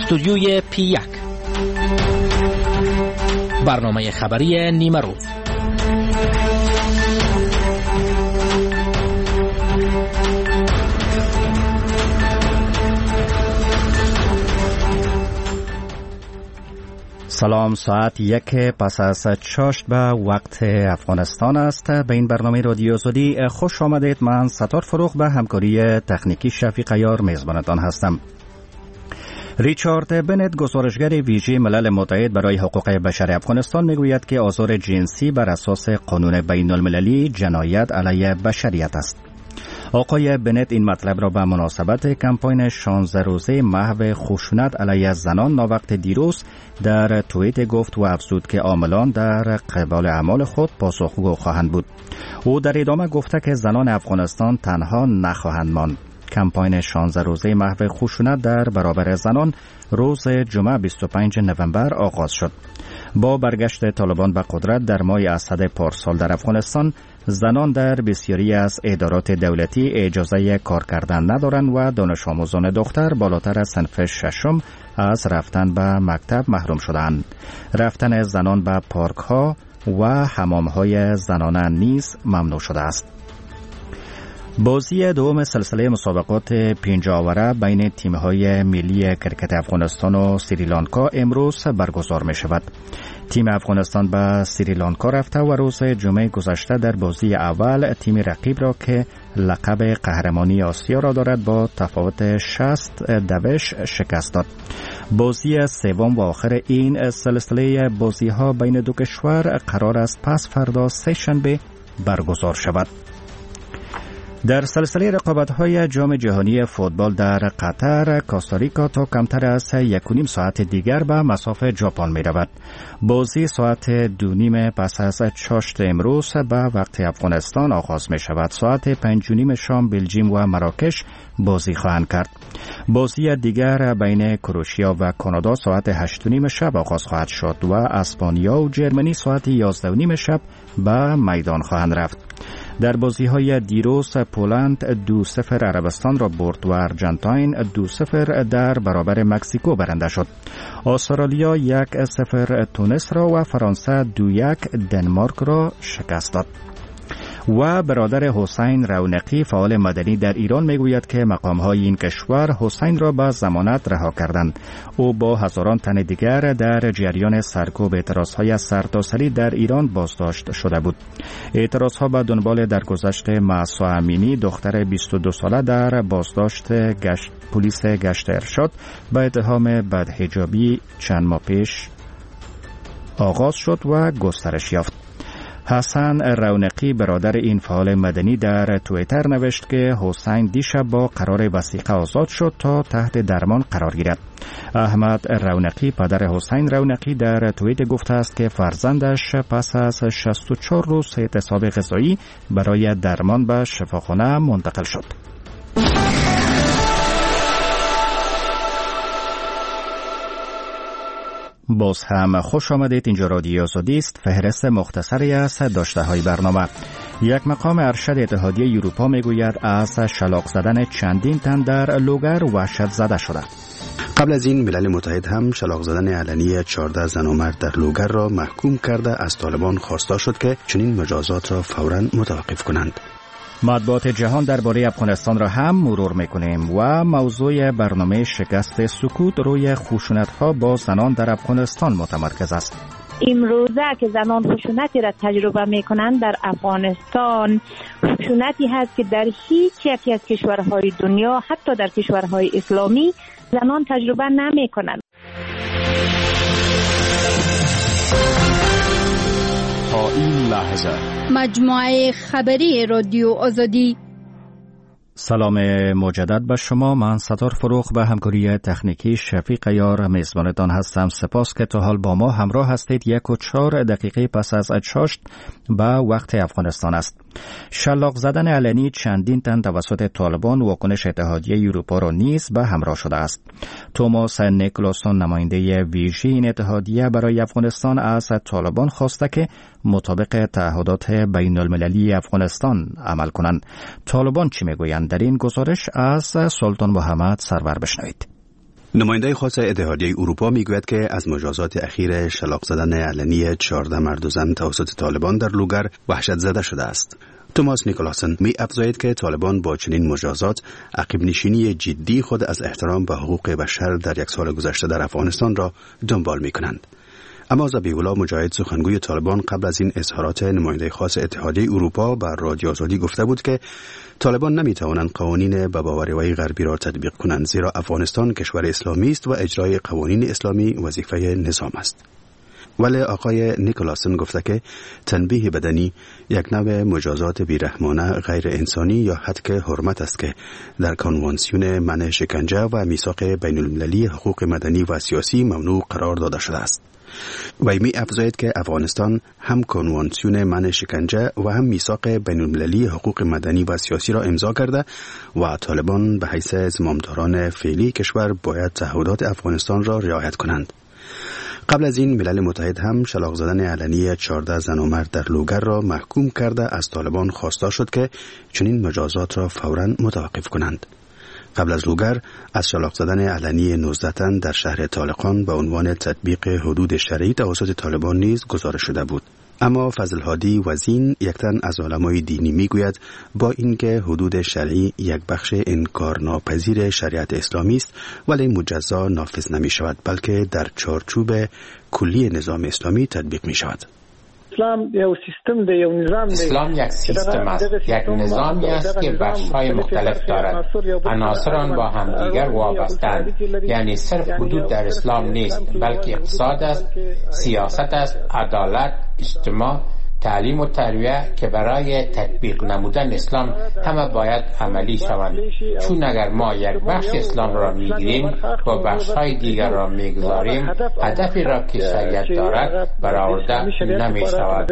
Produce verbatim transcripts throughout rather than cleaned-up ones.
استودیوی پی یک، برنامه خبری نیمه روز. سلام، ساعت یک پس از چاشت به وقت افغانستان است. به این برنامه رادیو آزادی خوش آمدید. من ستار فروغ به همکاری تکنیکی شفیق عیار میزبانتان هستم. ریچارد بنت، گزارشگر ویژه ملل متحد برای حقوق بشر افغانستان، میگوید که آزار جنسی بر اساس قانون بین المللی جنایت علیه بشریت است. آقای بنت این مطلب را به مناسبت کمپاین شانزده روزه محو خشونت علیه زنان ناوقت دیروز در توییت گفت و افزود که عاملان در قبال اعمال خود پاسخگو خواهند بود. او در ادامه گفته که زنان افغانستان تنها نخواهند ماند. کمپاین شانزده روزه محو خشونت در برابر زنان روز جمعه بیست و پنجم نوامبر آغاز شد. با برگشت طالبان به قدرت در ماه اسد پارسال در افغانستان، زنان در بسیاری از ادارات دولتی اجازه کار کردن ندارند و دانش آموزان دختر بالاتر از صنف ششم از رفتن به مکتب محروم شدند. رفتن زنان به پارک ها و حمام های زنانه نیز ممنوع شده است. بازی دوم سلسله مسابقات پنج آوره بین تیم‌های ملی کرکت افغانستان و سریلانکا امروز برگزار می شود. تیم افغانستان به سریلانکا رفته و روز جمعه گذشته در بازی اول تیم رقیب را که لقب قهرمانی آسیا را دارد با تفاوت شصت دوش شکست داد. بازی سوم و آخر این سلسله بازی‌ها بین دو کشور قرار است پس فردا سه شنبه برگزار شود. در سلسله رقابت‌های جام جهانی فوتبال در قطر، کاستاریکا تا کمتر از یک و نیم ساعت دیگر به مصاف ژاپن می‌رود. بازی ساعت دو نیم پس از چاشت امروز به وقت افغانستان آغاز می‌شود. ساعت پنج و نیم شام بلژیم و مراکش بازی خواهند کرد. بازی دیگر بین کروشیا و کانادا ساعت هشت و نیم شب آغاز خواهد شد و اسپانیا و جرمنی ساعت یازده و نیم شب به میدان خواهند رفت. در بازی‌های دیروز پولند دو صفر عربستان را برد و ارژانتین دو صفر در برابر مکزیکو برنده شد. استرالیا یک صفر تونس را و فرانسه دو یک دنمارک را شکست داد. و برادر حسین رونقی، فعال مدنی در ایران، میگوید که مقام‌های این کشور حسین را به ضمانت رها کردند. او با هزاران تن دیگر در جریان سرکوب اعتراض‌های سرتاسری در ایران بازداشت شده بود. اعتراض‌ها به دنبال درگذشت مهسا امینی، دختر بیست و دو ساله، در بازداشت گشت پلیس گشت ارشاد به اتهام بدحجابی چند ماه پیش آغاز شد و گسترش یافت. حسن رونقی، برادر این فعال مدنی، در توییتر نوشت که حسین دیشب با قرار وثیقه آزاد شد تا تحت درمان قرار گیرد. احمد رونقی، پدر حسین رونقی، در توییت گفته است که فرزندش پس از شصت و چهار روز اعتصاب غذایی برای درمان به شفاخانه منتقل شد. باز هم خوش آمدید. اینجا رادیو آزادی است. فهرست مختصری از داشته های برنامه. یک مقام ارشد اتحادیه اروپا میگوید از شلاق زدن چندین تن در لوگر وحشت زده شده. قبل از این ملل متحد هم شلاق زدن علنی چهارده زن و مرد در لوگر را محکوم کرده از طالبان خواسته شد که چنین مجازات را فوراً متوقف کنند. مطبوعات جهان درباره افغانستان را هم مرور میکنیم و موضوع برنامه شکست سکوت روی خشونت‌ها با زنان در افغانستان متمرکز است. امروزه که زنان خشونتی را تجربه میکنند در افغانستان، خشونتی هست که در هیچ یکی از کشورهای دنیا، حتی در کشورهای اسلامی، زنان تجربه نمیکنند. تا این لحظه مجموعه خبری رادیو آزادی. سلام مجدد به شما. من ستار فروغ به همکاری تکنیکی شفیق عیار میزبانتان هستم. سپاس که تا حال با ما همراه هستید. یک و چهار دقیقه پس از چاشت به وقت افغانستان است. شلاق زدن علنی چندین تن توسط طالبان واکنش اتحادیه اروپا را نیز به همراه شده است. توماس نیکلاسون، نماینده ویژه این اتحادیه برای افغانستان، از طالبان خواسته که مطابق تعهدات بین المللی افغانستان عمل کنند. طالبان چی میگویند؟ در این گزارش از سلطان محمد سرور بشنوید. نماینده خاص اتحادیه اروپا میگوید که از مجازات اخیر شلاق زدن علنی چهارده مرد و زن توسط طالبان در لوگر وحشت زده شده است. توماس نیکولاسن می افزاید که طالبان با چنین مجازات عقب نشینی جدی خود از احترام به حقوق بشر در یک سال گذشته در افغانستان را دنبال می کنند. اما ذبیح‌الله مجاهد سخنگوی طالبان قبل از این اظهارات نماینده خاص اتحادیه اروپا بر رادیو آزادی گفته بود که طالبان نمی توانند قوانین به باوری‌های غربی را تطبیق کنند، زیرا افغانستان کشور اسلامی است و اجرای قوانین اسلامی وظیفه نظام است. ولی آقای نیکولاسن گفته که تنبیه بدنی یک نوع مجازات بیرحمانه غیر انسانی یا حد حرمت است که در کنوانسیون منع شکنجه و میثاق بین المللی حقوق مدنی و سیاسی ممنوع قرار داده شده است. وی می افزاید که افغانستان هم کنوانسیون منع شکنجه و هم میثاق بین المللی حقوق مدنی و سیاسی را امضا کرده و طالبان به حیث زمامداران فعلی کشور باید تعهدات افغانستان را رعایت کنند. قبل از این ملل متحد هم شلاق زدن علنی چهارده زن و مرد در لوگر را محکوم کرده از طالبان خواسته شد که چنین مجازات را فوراً متوقف کنند. قبل از لوگر از شلاق زدن علنی نوزده تن در شهر طالقان به عنوان تطبیق حدود شرعی توسط طالبان نیز گزارش شده بود. اما فضل هادی وزین یک تن از علمای دینی میگوید با اینکه حدود شرعی یک بخش انکارناپذیر شریعت اسلامی است ولی مجزا نافذ نمی شود، بلکه در چارچوب کلی نظام اسلامی تطبیق می شود. اسلام یک سیستم ده، یک نظام ده. اسلام یک سیستم است، یک نظامی است که بخش‌های مختلف دارد. عناصر آن با همدیگر وابسته‌اند. یعنی صرف حدود در اسلام نیست، بلکه اقتصاد است، سیاست است، عدالت، اجتماع، تعلیم و تربیت که برای تطبیق نمودن اسلام همه باید عملی شوند. چون اگر ما یک بخش اسلام را میگیریم و بخش‌های دیگر را میگذاریم، هدفی را که شریعت دارد برآورده نمی‌شود.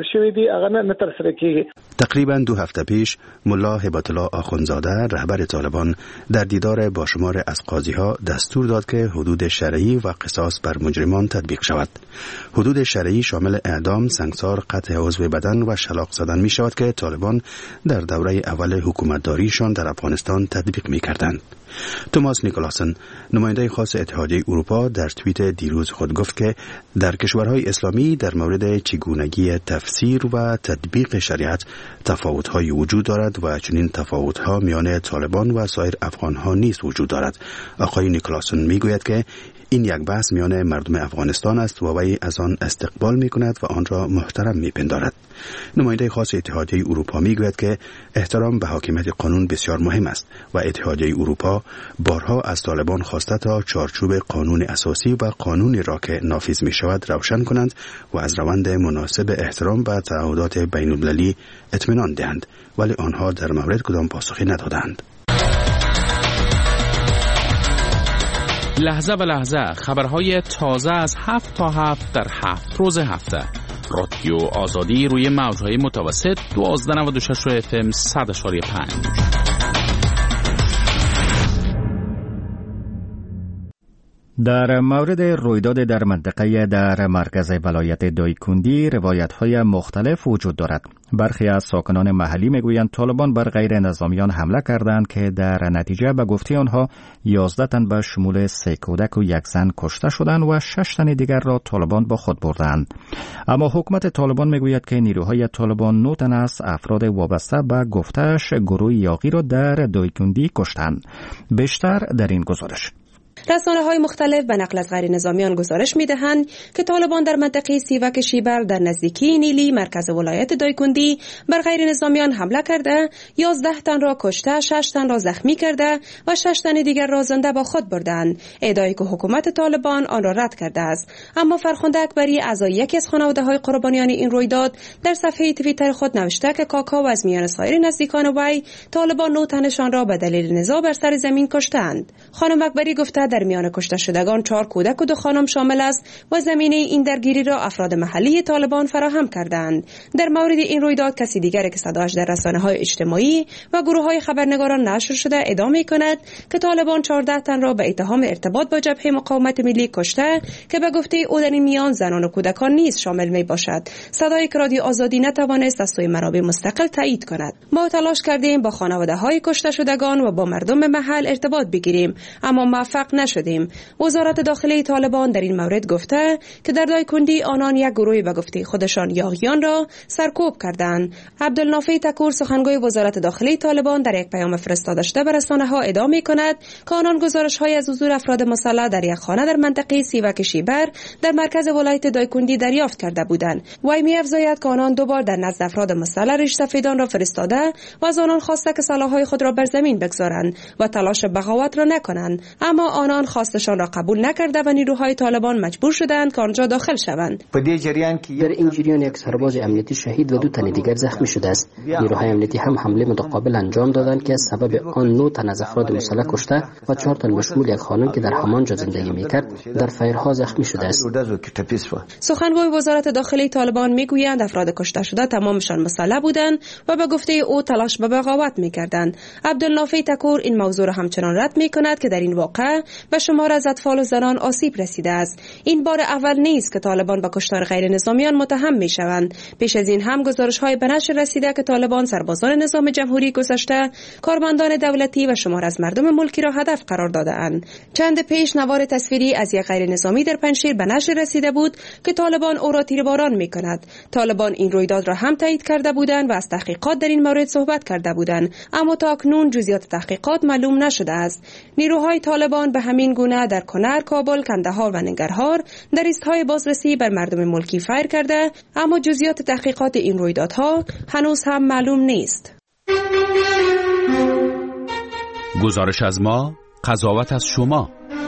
تقریباً دو هفته پیش ملا هبت الله آخوندزاده رهبر طالبان در دیدار با شمار از قاضی‌ها دستور داد که حدود شرعی و قصاص بر مجرمان تطبیق شود. حدود شرعی شامل اعدام، سنگسار، قطع عضو بدن و شلاق زدن می شود که طالبان در دوره اول حکومتداریشان در افغانستان تطبیق می کردند. توماس نیکولاسن نماینده خاص اتحادیه اروپا در توییت دیروز خود گفت که در کشورهای اسلامی در مورد چگونگی تفسیر و تطبیق شریعت تفاوت‌های وجود دارد و چنین تفاوت‌ها میان طالبان و سایر افغان‌ها نیز وجود دارد. آقای نیکولاسن میگوید که این یک بحث میان مردم افغانستان است و وی از آن استقبال می کند و آن را محترم می پندارد. نماینده خاص اتحادیه اروپا می گوید که احترام به حاکمیت قانون بسیار مهم است و اتحادیه اروپا بارها از طالبان خواسته تا چارچوب قانون اساسی و قانونی را که نافذ می شود روشن کنند و از روند مناسب احترام به تعهدات بین المللی اطمینان دهند، ولی آنها در مورد کدام پاسخی ندادند. لحظه به لحظه خبرهای تازه از هفت تا هفت در هفت روز هفته. رادیو آزادی روی موجهای متوسط دوازده نود و شش اف ام صد اشاری پنج. در مورد رویداد در منطقه در مرکز ولایت دایکندی روایت‌های مختلف وجود دارد. برخی از ساکنان محلی میگویند طالبان بر غیر نظامیان حمله کردند که در نتیجه به گفته آنها یازده تن به شمول سه کودک و یک زن کشته شدند و شش تن دیگر را طالبان با خود بردند. اما حکومت طالبان میگوید که نیروهای طالبان نه تن از افراد وابسته به گفته‌اش گروه یاغی را در دایکندی کشتند. بیشتر در این گزارش. رسانه‌های مختلف به نقل از غیر نظامیان گزارش می‌دهند که طالبان در منطقه سیوک شیبر در نزدیکی نیلی مرکز ولایت دایکندی بر غیر نظامیان حمله کرده، یازده تن را کشته، شش تن را زخمی کرده و شش تن دیگر را زنده با خود بردند. ادعایی که حکومت طالبان آن را رد کرده است. اما فرخنده اکبری اعضای یکی از خانواده‌های قربانیان این رویداد در صفحه توییتر خود نوشته که کاکا و از میان سایر نزدیکان وی طالبان نه تنشان را به دلیل نزاع بر سر زمین کشتند. خانم اکبری گفته در میان کشته شدگان چهار کودک و دو خانم شامل است و زمینه این درگیری را افراد محلی طالبان فراهم کردند. در مورد این رویداد کسی دیگری که صداش در رسانه‌های اجتماعی و گروه‌های خبرنگاران نشر شده ادعا می‌کند که طالبان چهارده تن را به اتهام ارتباط با جبهه مقاومت ملی کشته که به گفته او در این میان زنان و کودکان نیز شامل می‌باشد. صدای رادیو آزادی نتوانست از سوی منابع مستقل تایید کند. ما تلاش کردیم با خانواده‌های کشته شدگان و با مردم محل ارتباط بگیریم اما موفق نشدیم. وزارت داخلی طالبان در این مورد گفته که در دایکندی آنان یک گروه به گفته خودشان یاغیان را سرکوب کردند. عبدالنافع تکور سخنگوی وزارت داخلی طالبان در یک پیام فرستاده شده به رسانه‌ها ادعا می‌کند که آنان گزارش‌های از حضور افراد مسلح در یک خانه در منطقه سیوک شیبر در مرکز ولایت دایکندی دریافت کرده بودند. وی می‌افزاید که آنان دو بار در نزد افراد مسلح ریش سفیدان را فرستاده و از آنان خواسته که سلاح‌های خود را بر زمین بگذارند و تلاش بغاوت را نکنند، اما آنان خواستشان را قبول نکرده و نیروهای طالبان مجبور شدند که آنجا داخل شوند. در این جریان یک سرباز امنیتی شهید و دو تن دیگر زخمی شده است. نیروهای امنیتی هم حمله متقابل انجام دادند که سبب آن نه تن از افراد مسلح کشته و چهار تن بشمول یک خانم که در همانجا زندگی میکرد در فایرها زخمی شده است. سخنگوی وزارت داخلی طالبان میگویند افراد کشته شده تمامشان مسلح بودند و به گفته او تلاش به بغاوت میکردند. عبدالنافع تکور این موضوع را همچنان رد میکند که در این واقعه به شمار از اطفال و زنان آسیب رسیده است. این بار اول نیست که طالبان به کشتار غیر نظامیان متهم میشوند. پیش از این هم گزارش‌های به نشر رسیده که طالبان سربازان نظام جمهوری گذشته، کارمندان دولتی و شمار از مردم ملکی را هدف قرار داده‌اند. چند پیش نوار تصویری از یک غیر نظامی در پنجشیر به نشر رسیده بود که طالبان او را تیرباران می‌کند. طالبان این رویداد را هم تایید کرده بودند و از تحقیقات در این مورد صحبت کرده بودند، اما تا اکنون جزئیات تحقیقات معلوم نشده است. نیروهای طالبان به همین گونه در کنر، کابل، کندهار و ننگرهار در ایستهای بازرسی بر مردم ملکی فایر کرده، اما جزئیات تحقیقات این رویدادها هنوز هم معلوم نیست. گزارش از ما، قضاوت از شما.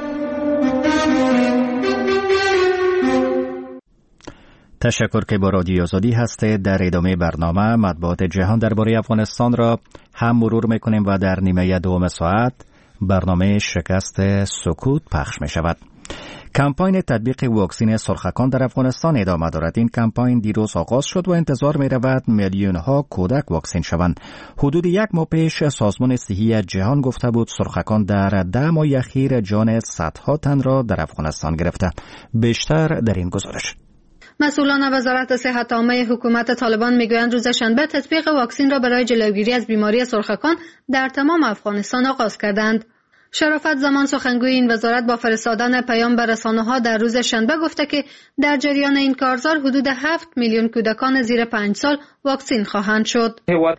تشکر که با رادیو آزادی هستید. در ادامه برنامه مطبوعات جهان درباره افغانستان را هم مرور میکنیم و در نیمه دوم ساعت برنامه شکست سکوت پخش می شود. کمپاین تطبیق واکسن سرخکان در افغانستان ادامه دارد. این کمپاین دیروز آغاز شد و انتظار می رود میلیون ها کودک واکسن شوند. حدود یک ماه پیش سازمان صحی جهان گفته بود سرخکان در ده ماه اخیر جان صدها تن را در افغانستان گرفته. بیشتر در این گزارش. مسئولان وزارت صحت عامه حکومت طالبان میگویند روز شنبه تطبیق واکسن را برای جلوگیری از بیماری سرخکان در تمام افغانستان آغاز کردند. شرافت زمان سخنگوی این وزارت با فرستادن پیام به رسانه‌ها در روز شنبه گفته که در جریان این کارزار حدود هفت میلیون کودکان زیر پنج سال واکسین خواهند شد.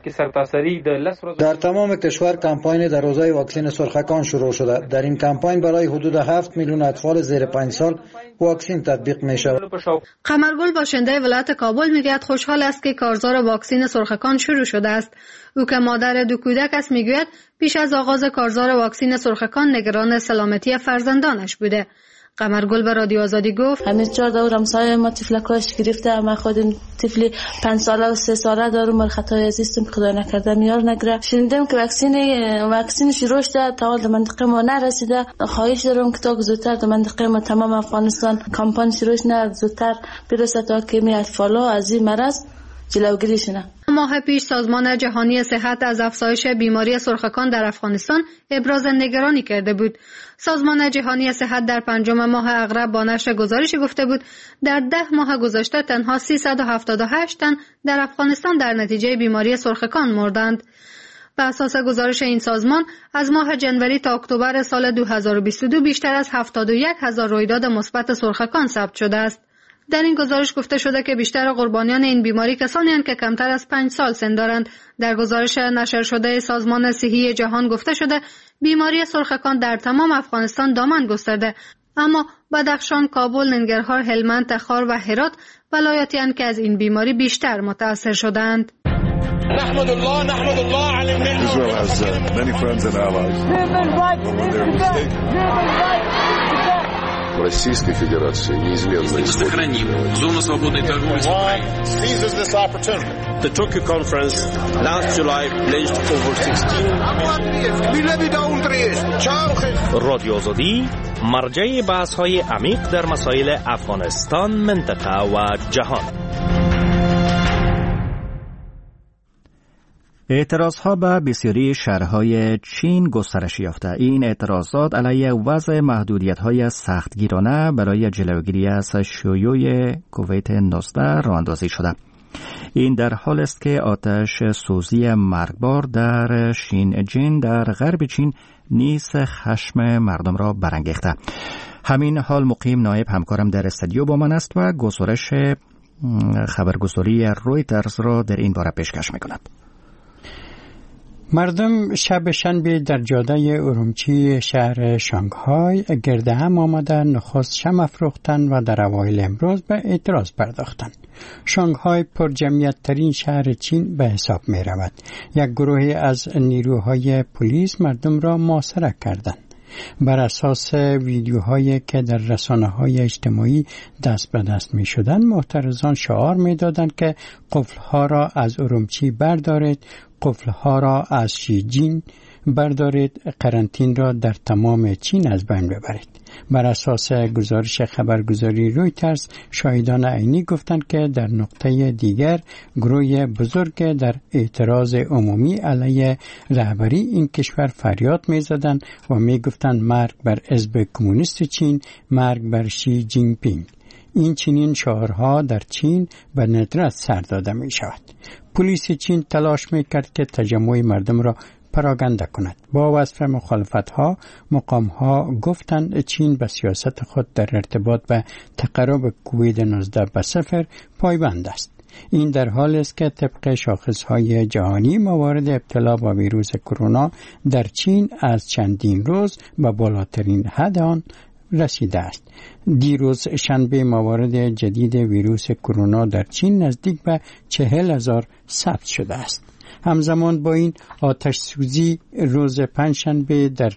در تمام کشور کمپاین در حوزه واکسن سرخکان شروع شده. در این کمپاین برای حدود هفت میلیون اطفال زیر پنج سال واکسن تطبیق می شود. قمرگل باشنده ولایت کابل میگوید خوشحال است که کارزار واکسن سرخکان شروع شده است. او که مادر دو کودک است میگوید پیش از آغاز کارزار واکسن سرخکان نگران سلامتی فرزندانش بوده. قمرگل به رادیو آزادی گفت همین چهار دورم سایه ما تفلکاش گرفته، ما خودم طفلی پنج ساله و سه ساله دارم، مال خطای عزیزم خدا نکرده میار نگره. شنیدم که واکسن واکسن شروع شده تا در منطقه ما نرسیده. خواهش دارم که تا زودتر در منطقه ما تمام افغانستان کمپاین شروع شه، زودتر برسه تا که می اطفالا از این مرض جلوگیری شده. ماه پیش سازمان جهانی صحت از افزایش بیماری سرخکان در افغانستان ابراز نگرانی کرده بود. سازمان جهانی صحت در پنجم ماه اغرب با نشر گزارشی گفته بود در ده ماه گذشته تنها سیصد و هفتاد و هشت تن در افغانستان در نتیجه بیماری سرخکان مردند. بر اساس گزارش این سازمان از ماه جنوری تا اکتبر سال دو هزار و بیست و دو بیشتر از هفتاد و یک هزار رویداد مثبت سرخکان ثبت شده است. در این گزارش گفته شده که بیشتر قربانیان این بیماری کسانی هستند که کمتر از پنج سال سن دارند. در گزارش نشر شده سازمان صحی جهان گفته شده بیماری سرخکان در تمام افغانستان دامن گسترده، اما بدخشان، کابل، ننگرهار، هلمند، تخار و هرات ولایاتی هستند که از این بیماری بیشتر متأثر شدند. نحمد الله نحمد الله على النعمة. Israel has uh, many friends and allies. When they're mistaken. Российской Федерации неизменно сохраним зону свободной торговли с Украиной. Seizes this opportunity. The Tokyo conference last July pledged over sixteen رادیو آزادی مرجع بحث‌های عمیق در مسائل افغانستان، منطقه و جهان. اعتراضها به بسیاری شهرهای چین گسترش یافته. این اعتراضات علیه وضع محدودیت‌های سختگیرانه برای جلوگیری از شیوع کووید نوزده راه اندازی شده. این در حال است که آتش سوزی مرگبار در شینجین در غرب چین نیز خشم مردم را برانگیخته. همین حال مقیم نایب همکارم در استودیو با من است و گزارش خبرگزاری رویترز را در این باره پیشکش می‌کند. مردم شب شنبه در جاده ارومچی شهر شانگهای گرد هم آمده نخست شمع افروختند و در اوایل امروز به اعتراض پرداختند. شانگهای پر جمعیت ترین شهر چین به حساب می رود. یک گروه از نیروهای پلیس مردم را محاصره کردند. بر اساس ویدیوهایی که در رسانه‌های اجتماعی دست به دست می شدند، معترضان شعار می دادند که قفل‌ها را از ارومچی بردارید، قفل‌ها را از شیجین بردارید، قرنطین را در تمام چین از بین ببرید. بر اساس گزارش خبرگزاری رویترز، شاهدان عینی گفتند که در نقطه دیگر گروه بزرگ در اعتراض عمومی علیه رهبری این کشور فریاد می‌زدند و می‌گفتند مرگ بر حزب کمونیست چین، مرگ بر شی جین پینگ. این چنین شعارها در چین به ندرت سر داده می شود. پلیس چین تلاش می کرد که تجمع مردم را پراگنده کند. با وصف مخالفت‌ها، مقام‌ها گفتند چین به سیاست خود در ارتباط به تقرب کووید نوزده به صفر پایبند است. این در حال است که طبق شاخص‌های جهانی موارد ابتلا با ویروس کرونا در چین از چندین روز به بالاترین حد آن رسیده است. دیروز شنبه موارد جدید ویروس کرونا در چین نزدیک به چهل هزار ثبت شده است. همزمان با این آتش سوزی روز پنجشنبه در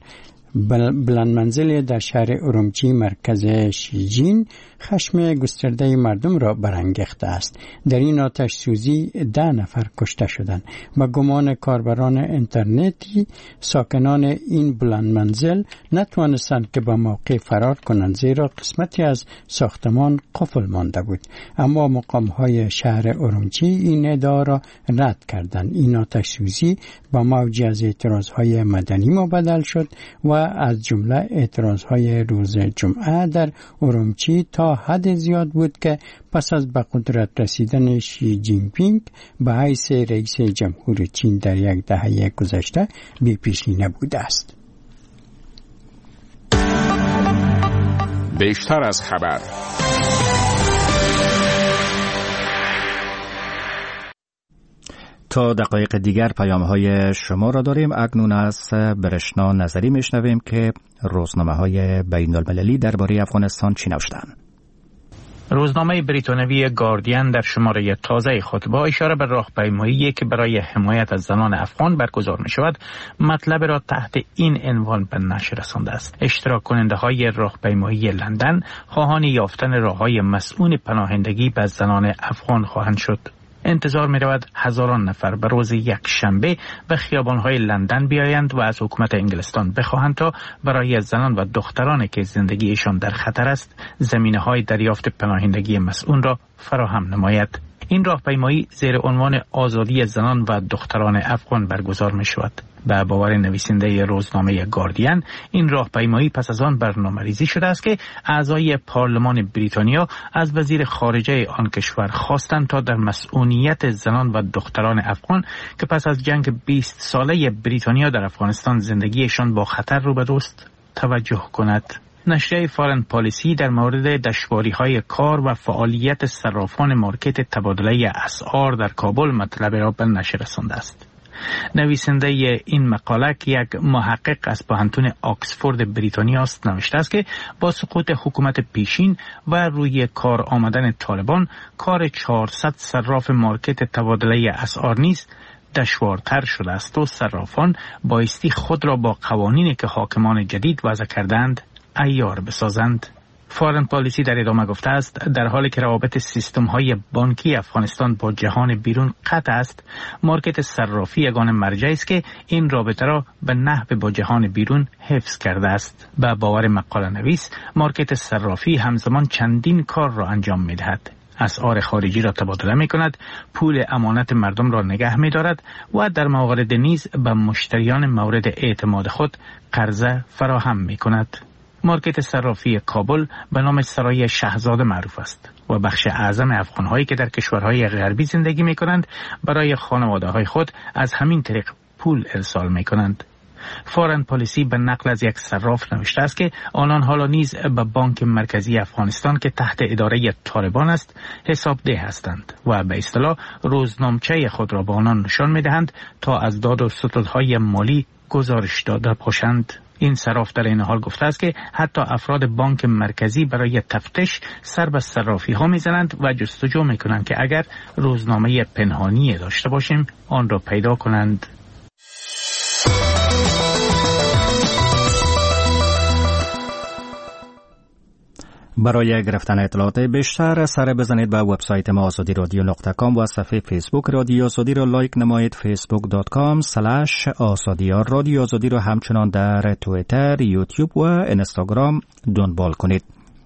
بلند منزل در شهر ارومچی مرکز شیجین خشم گسترده مردم را برانگیخته است. در این آتش سوزی ده نفر کشته شدند و گمان کاربران اینترنتی ساکنان این بلند منزل نتوانستند که به موقع فرار کنند، زیرا قسمتی از ساختمان قفل مانده بود. اما مقام‌های شهر ارومچی این ادعا را رد کردند. این آتش سوزی با موجی از اعتراضهای مدنی مبدل شد و از جمله اعتراضهای روز جمعه در ارومچی تا حد زیاد بود که پس از به قدرت رسیدن شی جین پینگ به حیث رئیس جمهور چین در یک دهه گذشته بی پیشینه بوده است. بیشتر از خبر. تا دقایق دیگر پیام‌های شما را داریم. اکنون از برشنا نظری میشنویم که روزنامه‌های بین‌المللی درباره افغانستان چی نوشتند. روزنامه بریتانیایی گاردین در شماره تازه خود با اشاره به راهپیمایی که برای حمایت از زنان افغان برگزار می شود مطلب را تحت این عنوان به نشر رسانده است: اشتراک کننده های راهپیمایی لندن خواهان یافتن راههای مسئول پناهندگی به زنان افغان خواهند شد. انتظار می رود هزاران نفر به روز یک شنبه به خیابان‌های لندن بیایند و از حکومت انگلستان بخواهند تا برای زنان و دخترانی که زندگیشان در خطر است زمینه‌های دریافت پناهندگی مسئول را فراهم نماید. این راهپیمایی زیر عنوان آزادی زنان و دختران افغان برگزار می شود. به باور نویسنده روزنامه گاردین، این راهپیمایی پس از آن برنامه‌ریزی شده است که اعضای پارلمان بریتانیا از وزیر خارجه آن کشور خواستند تا در مسئولیت زنان و دختران افغان که پس از جنگ بیست ساله بریتانیا در افغانستان زندگیشان با خطر روبرو است توجه کند. نشریه فارن پالیسی در مورد دشواری‌های کار و فعالیت صرافان مارکت تبادله اسعار در کابل مطلب را به نشر رسانده است. نویسنده این مقاله که یک محقق از پوهنتون آکسفورد بریتانیا است نوشته است که با سقوط حکومت پیشین و روی کار آمدن طالبان کار چهارصد صراف مارکت تبادله اسعار نیز دشوارتر شده است و صرافان بایستی خود را با قوانینی که حاکمان جدید وضع کردند عیار بسازند. فارن پالیسی در ادامه گفته است در حالی که روابط سیستم های بانکی افغانستان با جهان بیرون قطع است، مارکت صرافی یگانه مرجعی است که این رابطه را به نحو با جهان بیرون حفظ کرده است. به باور مقاله نویس، مارکت صرافی همزمان چندین کار را انجام می دهد: اسعار خارجی را تبادله می کند، پول امانت مردم را نگه می دارد و در موارد نیز به مشتریان مورد اعتماد خود قرضه فراهم می کند. مارکت صرافی کابل به نام سرای شهزاده معروف است. و بخش اعظم افغان‌هایی که در کشورهای غربی زندگی می‌کنند برای خانواده‌های خود از همین طریق پول ارسال می‌کنند. فارن پالیسی به نقل از یک صراف نوشته است که آنان حالا نیز به بانک مرکزی افغانستان که تحت اداره طالبان است حسابده هستند و به اصطلاح روزنامچه خود را به آنان نشان می‌دهند تا از داد و ستدهای مالی گزارش داده باشند. این صراف در این حال گفته است که حتی افراد بانک مرکزی برای تفتیش سر به صرافی ها میزنند و جستجو میکنند که اگر روزنامه پنهانی داشته باشیم آن را پیدا کنند. برای گرفتن اطلاعات بیشتر سر بزنید به وبسایت ما آزادی رادیو نقطه کام و صفحه فیسبوک رادیو آزادی را لایک نمایید. فیسبوک دات کام سلش آزادی. رادیو آزادی را همچنان در توییتر، یوتیوب و اینستاگرام دنبال کنید.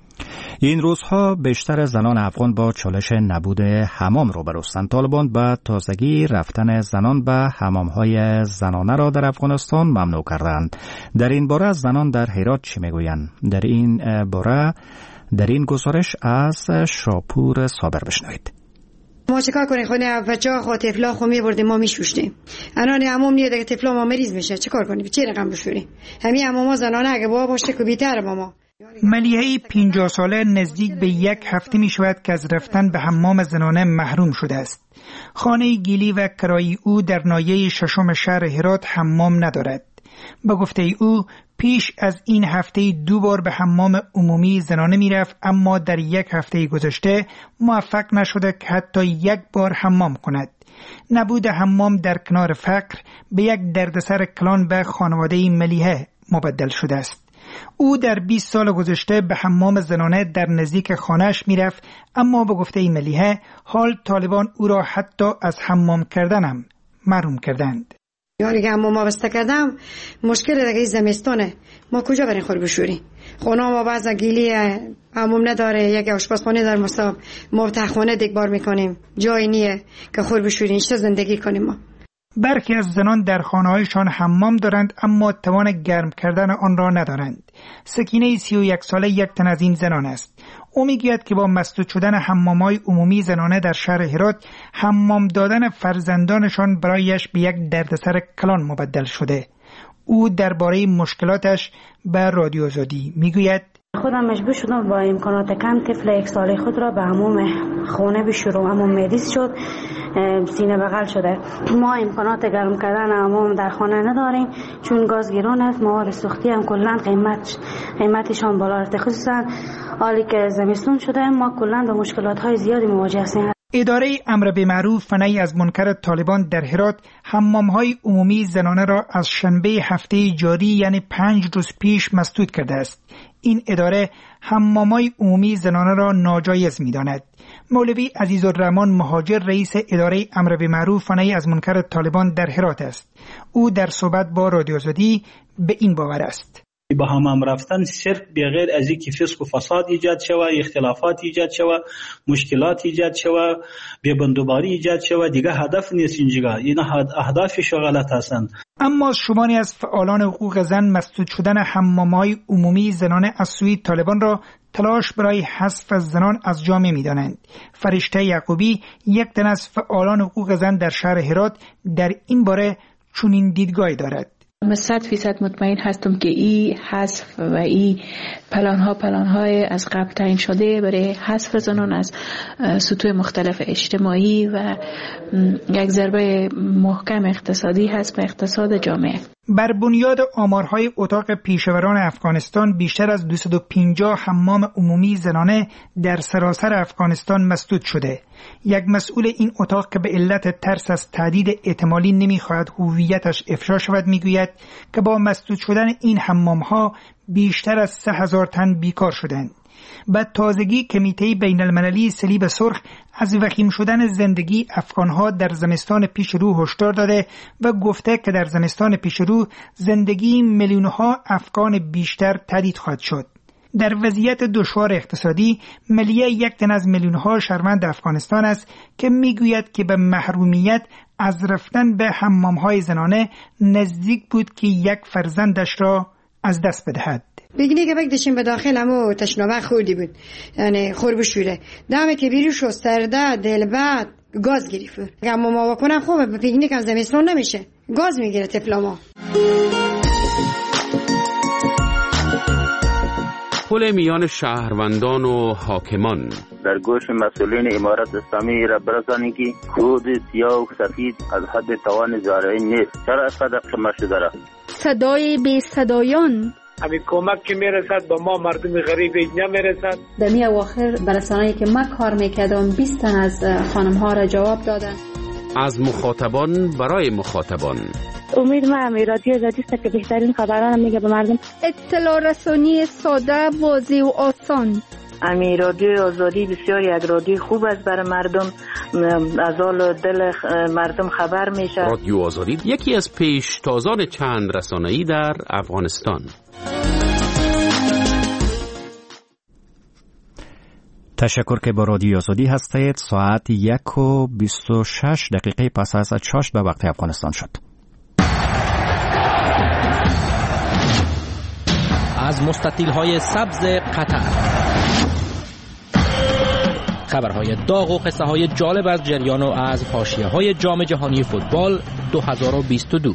این روزها بیشتر زنان افغان با چالش نبود حمام روبرو هستند. طالبان به تازگی رفتن زنان به حمام‌های زنانه را در افغانستان ممنوع کردند. در این باره زنان در هرات چی میگویند؟ در این باره در این گزارش از شاپور صابر بشنوید. ما چیکار کنیم؟ خونه بچه‌ها خو طفلا خو می‌بردیم ما میشوشتیم. الان عموم نیه دیگه طفلا ما مریض میشه. چیکار کنیم؟ چه رقم بشوریم؟ همین عموما زنانه اگه بابا باشه که بی‌تر ماما. ملیحه پنجاه ساله نزدیک به یک هفته می شود که از رفتن به حمام زنانه محروم شده است. خانه گیلی و کرایی او در ناحیه ششم شهر هرات حمام ندارد. به گفته او پیش از این هفته دو بار به حمام عمومی زنانه می رفت، اما در یک هفته گذشته موفق نشده که حتی یک بار حمام کند. نبود حمام در کنار فقر به یک دردسر کلان به خانواده ملیحه مبدل شده است. او در بیست سال گذشته به حمام زنانه در نزدیک خانه‌اش میرفت، اما به گفته ملیحه حال طالبان او را حتی از حمام کردنم محروم کردند. یاری که حمام بسته کردم مشکل دیگه زمستانه، ما کجا بریم خور بشوریم؟ خونه ما بعضا گیلی حمام نداره، یک آشپزخانه در مصاب ما تخونه دیگبار میکنیم، جایی نیه که خور بشوریم. چه زندگی کنیم ما؟ برخی از زنان در خانه‌هایشان حمام دارند اما توان گرم کردن آن را ندارند. سکینه سی و یک ساله یک تن از این زنان است. او میگوید که با مسدود شدن حمام‌های عمومی زنانه در شهر هرات، حمام دادن فرزندانشان برایش به یک دردسر کلان مبدل شده. او درباره مشکلاتش به رادیو آزادی میگوید: خودم مجبور شدم با امکانات کم طفل یک ساله خود را به حمام خانه بشورم، اما مریض شد، سینه بغل شده. ما امکانات گرم کردن حمام در خانه نداریم چون گاز گران است، مواد سوختی هم کلا قیمت قیمتشان بالا رفته، خصوصا حالی که زمستون شده ما کلا با مشکلات های زیادی مواجه هستیم. اداره امر به معروف و نهی از منکر طالبان در هرات حمام‌های عمومی زنانه را از شنبه هفته جاری یعنی پنج روز پیش مسدود کرده است. این اداره حمام‌های عمومی زنانه را ناجایز می‌داند. مولوی عزیزالرحمن مهاجر رئیس اداره امر به معروف و نهی از منکر طالبان در هرات است. او در صحبت با رادیو آزادی به این باور است: به حمام رفتن صرف بغیر از اینکه فسق و فساد ایجاد شود، اختلافات ایجاد شود، مشکلات ایجاد شود، بی‌بندوباری ایجاد شود، دیگه هدف نیست. اینجا اینا اهدافش غلط هستند. اما شماری از فعالان حقوق زن مسدود شدن حمام‌های عمومی زنانه از سوی طالبان را تلاش برای حذف زنان از جامعه می‌دانند. فرشته یعقوبی یک تن از فعالان حقوق زن در شهر هرات در این باره چنین دیدگاهی دارد: من صد فیصد مطمئن هستم که این حذف و این پلان ها پلان های از قبل تعیین شده برای حذف زنان از سطوح مختلف اجتماعی و یک ضربه محکم اقتصادی هست به اقتصاد جامعه. بر بنیاد آمارهای اتاق پیشوران افغانستان بیشتر از دویست و پنجاه حمام عمومی زنانه در سراسر افغانستان مسدود شده. یک مسئول این اتاق که به علت ترس از تهدید احتمالی نمیخواهد هویتش افشا شود میگوید که با مسدود شدن این حمام‌ها بیشتر از سه هزار تن بیکار شدند. به تازگی کمیته بین المللی صلیب سرخ از وخیم شدن زندگی افغانها در زمستان پیش رو هشدار داده و گفته که در زمستان پیش رو زندگی میلیون‌ها افغان بیشتر تهدید خواهد شد. در وضعیت دشوار اقتصادی، ملیه یک تن از میلیون‌ها شهروند افغانستان است که میگوید که به محرومیت از رفتن به حمام‌های زنانه نزدیک بود که یک فرزندش را از دست بدهد. پیکنیک که بکشیم به داخل همو تشنابه خوردی بود، یعنی خور بشوره دامه که بیری شسترده دلبت گاز گرفت. اگه ما بکنم خوبه، به پیکنیک هم زمستون نمیشه، گاز میگیره تفلاما. پل میان شهروندان و حاکمان در گوش مسئولین امارت اسلامی را برسانید که خود سیاه و سفید از حد توان زارعین نیست. چرا اسقدر قمه شده را؟ صدای بی صدایان همین کمک که میرسد به ما مردم غریب نمیرسد. در می اواخر برسانه‌ای که من کار میکردم بیست تن از خانم ها را جواب دادن. از مخاطبان برای مخاطبان. امید ما هم رادیو آزادی است که بهترین خبران میگه به مردم. اطلاع رسانی ساده، واضح و آسان. امی رادیو آزادی بسیار یک رادیو خوب است برای مردم، از حال دل مردم خبر میشه. رادیو آزادی یکی از پیشتازان چند رسانه‌ای در افغانستان. تشکر که با رادیو آزادی هستید. ساعت یک و بیست و شش دقیقه پس از چاشت به وقت افغانستان شد. از مستطیل‌های سبز قطر، خبرهای داغ و قصه های جالب از جریان و از حاشیه‌های جام جهانی فوتبال دو هزار و بیست و دو.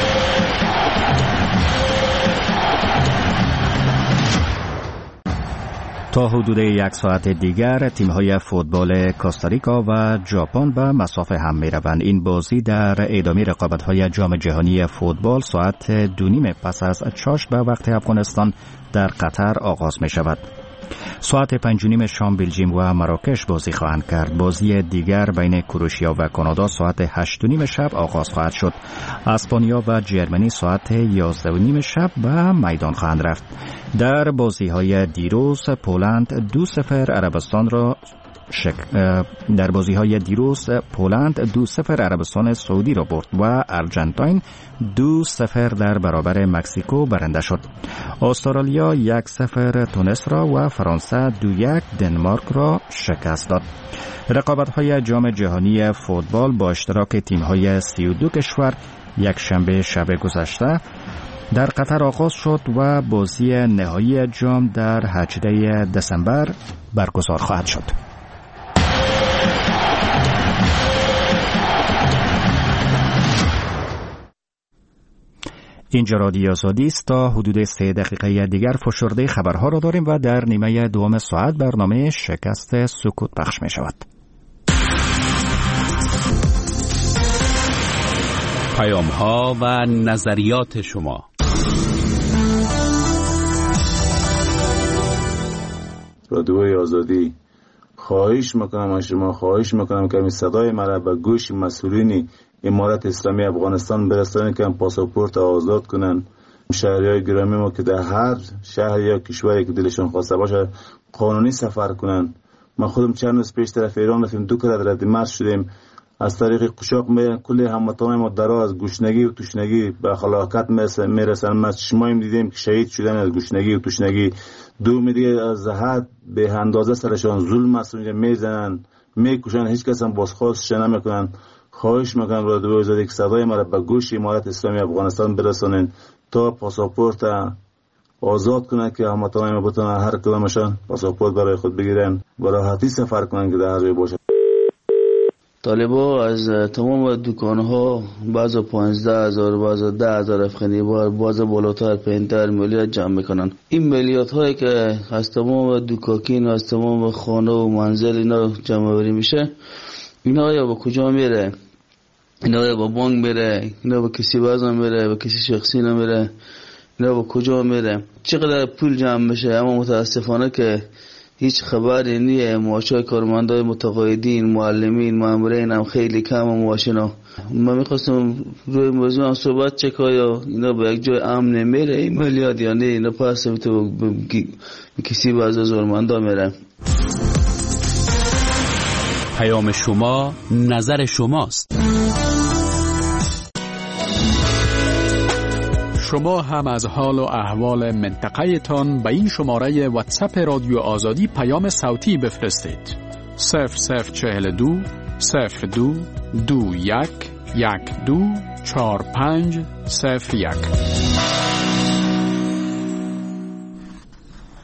تا حدود یک ساعت دیگر تیم‌های فوتبال کوستاریکا و ژاپن به مسافه هم می‌روند. این بازی در ادامه رقابت‌های جام جهانی فوتبال ساعت دو نیم پس از چاشت به وقت افغانستان در قطر آغاز می‌شود. ساعت پنج و نیم شام بلژیم و مراکش بازی خواهند کرد. بازی دیگر بین کروشیا و کانادا ساعت هشت و نیم شب آغاز خواهد شد. اسپانیا و جرمنی ساعت یازده و نیم شب به میدان خواهند رفت. در بازی‌های دیروز پولند دو صفر عربستان را شک... در بازی‌های دیروز پولند دو صفر عربستان سعودی را برد و ارژانتین دو صفر در برابر مکزیکو برنده شد. استرالیا یک صفر تونس را و فرانسه دو یک دنمارک را شکست داد. رقابت‌های جام جهانی فوتبال با اشتراک تیم‌های سی و دو کشور یک شنبه شب گذشته در قطر آغاز شد و بازی نهایی جام در هجدهم دسامبر برگزار خواهد شد. اینجا رادیو آزادی است. تا حدود سه دقیقه دیگر فشرده خبرها را داریم و در نیمه دوم ساعت برنامه شکست سکوت پخش می شود. پیام ها و نظریات شما. رادیوی آزادی، خواهش میکنم از شما، خواهش میکنم که این صدای مرا به گوش مسئولین امارت اسلامی افغانستان برسانید که پاسپورت آزاد کنن شهریای گرامی ما که در هر شهر یا کشوری که دلشون خواسته باشه قانونی سفر کنن. ما خودم چند روز پیش طرف ایران رفتیم، دو کرد رد مرز شدیم، از طریق قشاق میرن کلی هموطنان ما درا از گشنگی و تشنگی به خلاقت میرسن. ما چشمایم دیدیم که شهید شدن از گشنگی و تشنگی. دو میلیون از حد به اندازه سرشان ظلم است، میزنن میکشن، هیچ کس هم بازخواستش نمیکنن. خواهش میکنم رادیو آزادی که صدای ما را به گوش امارت اسلامی افغانستان برسونین تا پاسپورت آزاد کنن که هموطنان ما بتونن هر کدامشان پاسپورت برای خود بگیرن و راحتی سفر کنن که در هر جای باشه. طالبا از تمام دکانها بعض پانزده هزار بعض ده هزار افغانی بار بعض بالاتر پنجتر میلیارد جمع میکنن. این میلیارد هایی که از تمام دکاکین از تمام خانه و منزل اینا جمع آوری میشه، اینا یا با کجا میره؟ اینا یا با بانک میره؟ اینا با کسی وزن میره؟ با کسی شخصی نمیره؟ اینا با کجا میره؟ چقدر پول جمع میشه؟ اما متاسفانه که هیچ خبری نیه. معاشای کارمندای متقاعدین، معلمین، مامورین هم خیلی کم و معاشنا. من میخواستم روی موضوع هم صحبت چکا یا اینا به یک جای امن نمیره این میلیارد یا نه اینا پس تو کسی بعض از ظلمندا میره. پیام شما نظر شماست. شما هم از حال و احوال منطقه تان به این شماره واتساپ رادیو آزادی پیام صوتی بفرستید. صفر صفر چهل دو صفر دو دو یک یک دو چهار پنج صفر یک.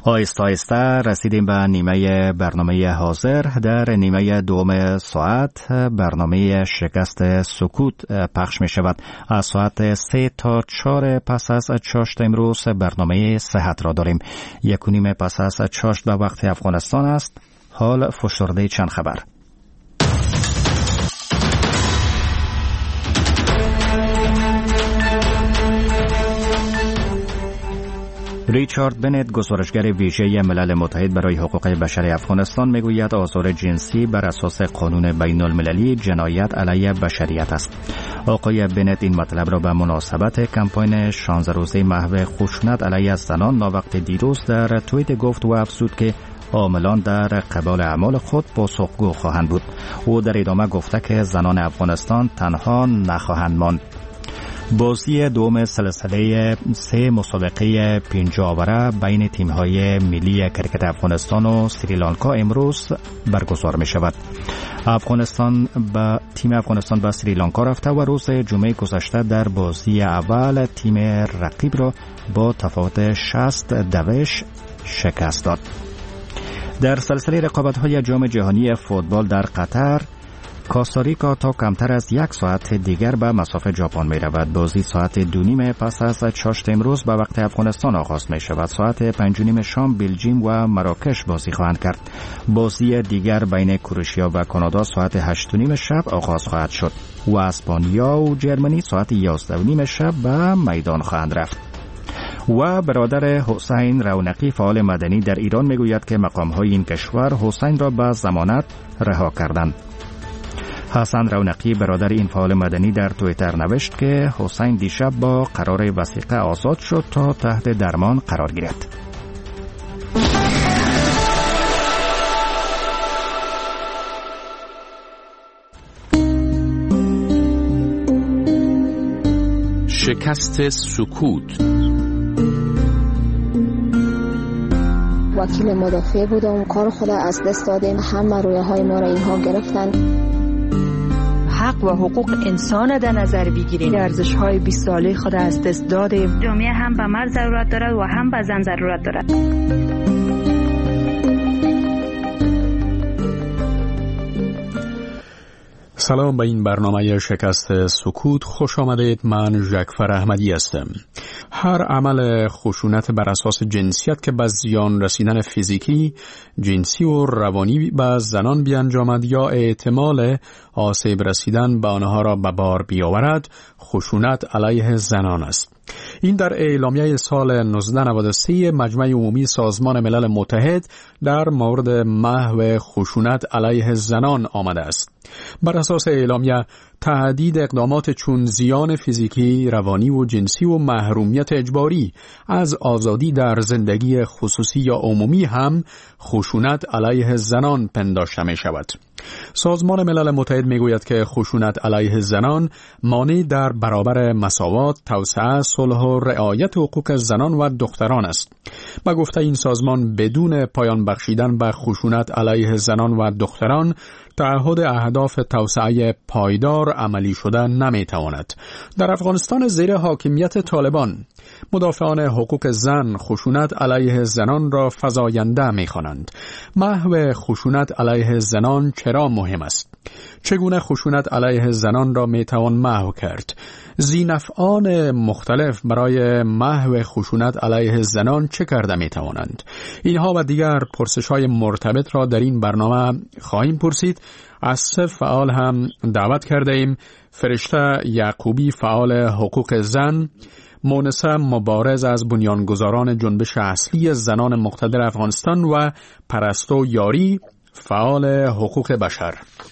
آهسته آهسته رسیدیم به نیمه برنامه حاضر. در نیمه دوم ساعت برنامه شکست سکوت پخش می شود. از ساعت سه تا چهار پس از چاشت امروز برنامه صحت را داریم. یک و نیم پس از چاشت به وقت افغانستان است. حال فشرده چند خبر. ریچارد بنت، گزارشگر ویژه ملل متحد برای حقوق بشر افغانستان، میگوید آزار جنسی بر اساس قانون بین المللی جنایت علیه بشریت است. آقای بنت این مطلب را به مناسبت کمپاین شانزده روزه محو خشونت علیه زنان ناوقت دیروز در توییت گفت و افزود که عاملان در قبال اعمال خود پاسخگو خواهند بود. او در ادامه گفته که زنان افغانستان تنها نخواهند ماند. بازی دوم سلسله سه مسابقه پنج آوره بین تیم‌های ملی کرکت افغانستان و سریلانکا امروز برگزار می شود. افغانستان با تیم افغانستان به سریلانکا رفته و روز جمعه گذشته در بازی اول تیم رقیب را با تفاوت شصت دوش شکست داد. در سلسله رقابت‌های جام جهانی فوتبال در قطر، کوستاریکا تا کمتر از یک ساعت دیگر به مسافه ژاپن می رود. بازی ساعت دو نیم پس از چاشت امروز به وقت افغانستان آغاز می شود. ساعت پنج نیم شام بلژیم و مراکش بازی خواهند کرد. بازی دیگر بین کروشیا و کانادا ساعت هشت نیم شب آغاز خواهد شد و اسپانیا و جرمنی ساعت یازده نیم شب به میدان خواهند رفت. و برادر حسین رونقی، فعال مدنی در ایران، می گوید که مقام‌های این کشور حسین را به ضمانت رها کردند. حسن رونقی، برادر این فعال مدنی، در توییتر نوشت که حسین دیشب با قرار وثیقه آزاد شد تا تحت درمان قرار گیرد. شکست سکوت. وکیل مدافع بودم، کار خود از دست دادیم، همه رویه های ما را اینها گرفتن. حق و حقوق انسان در نظر بگیریم. ارزش های بیست ساله خود از دست دادیم. جامعه هم به مرد ضرورت دارد و هم به زن ضرورت دارد. سلام به این برنامه شکست سکوت خوش آمدید. من ژکفر احمدی هستم. هر عمل خشونت بر اساس جنسیت که به زیان رسیدن فیزیکی، جنسی و روانی به زنان بیانجامد یا احتمال آسیب رسیدن به آنها را به بار بیاورد، خشونت علیه زنان است. این در اعلامیه سال نوزده نود و سه مجمع عمومی سازمان ملل متحد در مورد محو خشونت علیه زنان آمده است. بر اساس اعلامیه، تهدید اقدامات چون زیان فیزیکی، روانی و جنسی و محرومیت اجباری از آزادی در زندگی خصوصی یا عمومی هم خشونت علیه زنان پنداشته می شود. سازمان ملل متحد می گوید که خشونت علیه زنان مانع در برابر مساوات، توسعه، صلح و رعایت حقوق زنان و دختران است. با گفته این سازمان، بدون پایان بخشیدن به خشونت علیه زنان و دختران، تعهد اهداف توسعه پایدار عملی شده نمیتواند. در افغانستان زیر حاکمیت طالبان، مدافعان حقوق زن خشونت علیه زنان را فزاینده می‌خوانند. محو خشونت علیه زنان چرا مهم است؟ چگونه خشونت علیه زنان را میتوان محو کرد؟ ذی‌نفعان مختلف برای محو خشونت علیه زنان چه کرده میتوانند؟ اینها و دیگر پرسش‌های مرتبط را در این برنامه خواهیم پرسید. از سه فعال هم دعوت کرده ایم: فرشته یعقوبی، فعال حقوق زن، مونسه مبارز از بنیانگذاران جنبش اصلی زنان مقتدر افغانستان و پرستو یاری، فعال حقوق بشر.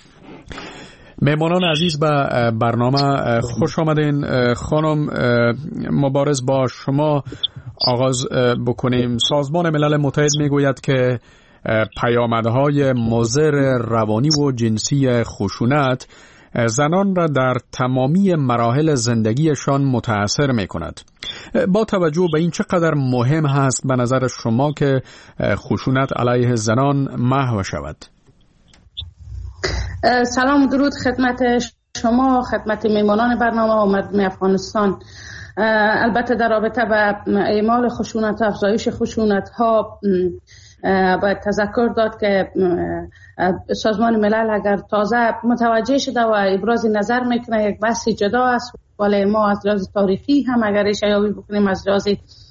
مهمانان عزیز به برنامه خوش آمدین. خانم مبارز، با شما آغاز بکنیم. سازمان ملل متحد میگوید که پیامدهای مضر روانی و جنسی خشونت زنان را در تمامی مراحل زندگیشان متاثر می کند. با توجه به این چقدر مهم هست به نظر شما که خشونت علیه زنان محو شود؟ سلام و درود خدمت شما، خدمت میمانان برنامه و مردم افغانستان. البته در رابطه با اعمال خشونت و افزایش خشونت ها باید تذکر داد که سازمان ملل اگر تازه متوجه شده و ابراز نظر میکنه یک بحث جدا است، ولی ما از لحاظ تاریخی هم اگر اشیاوی بکنیم، از لحاظ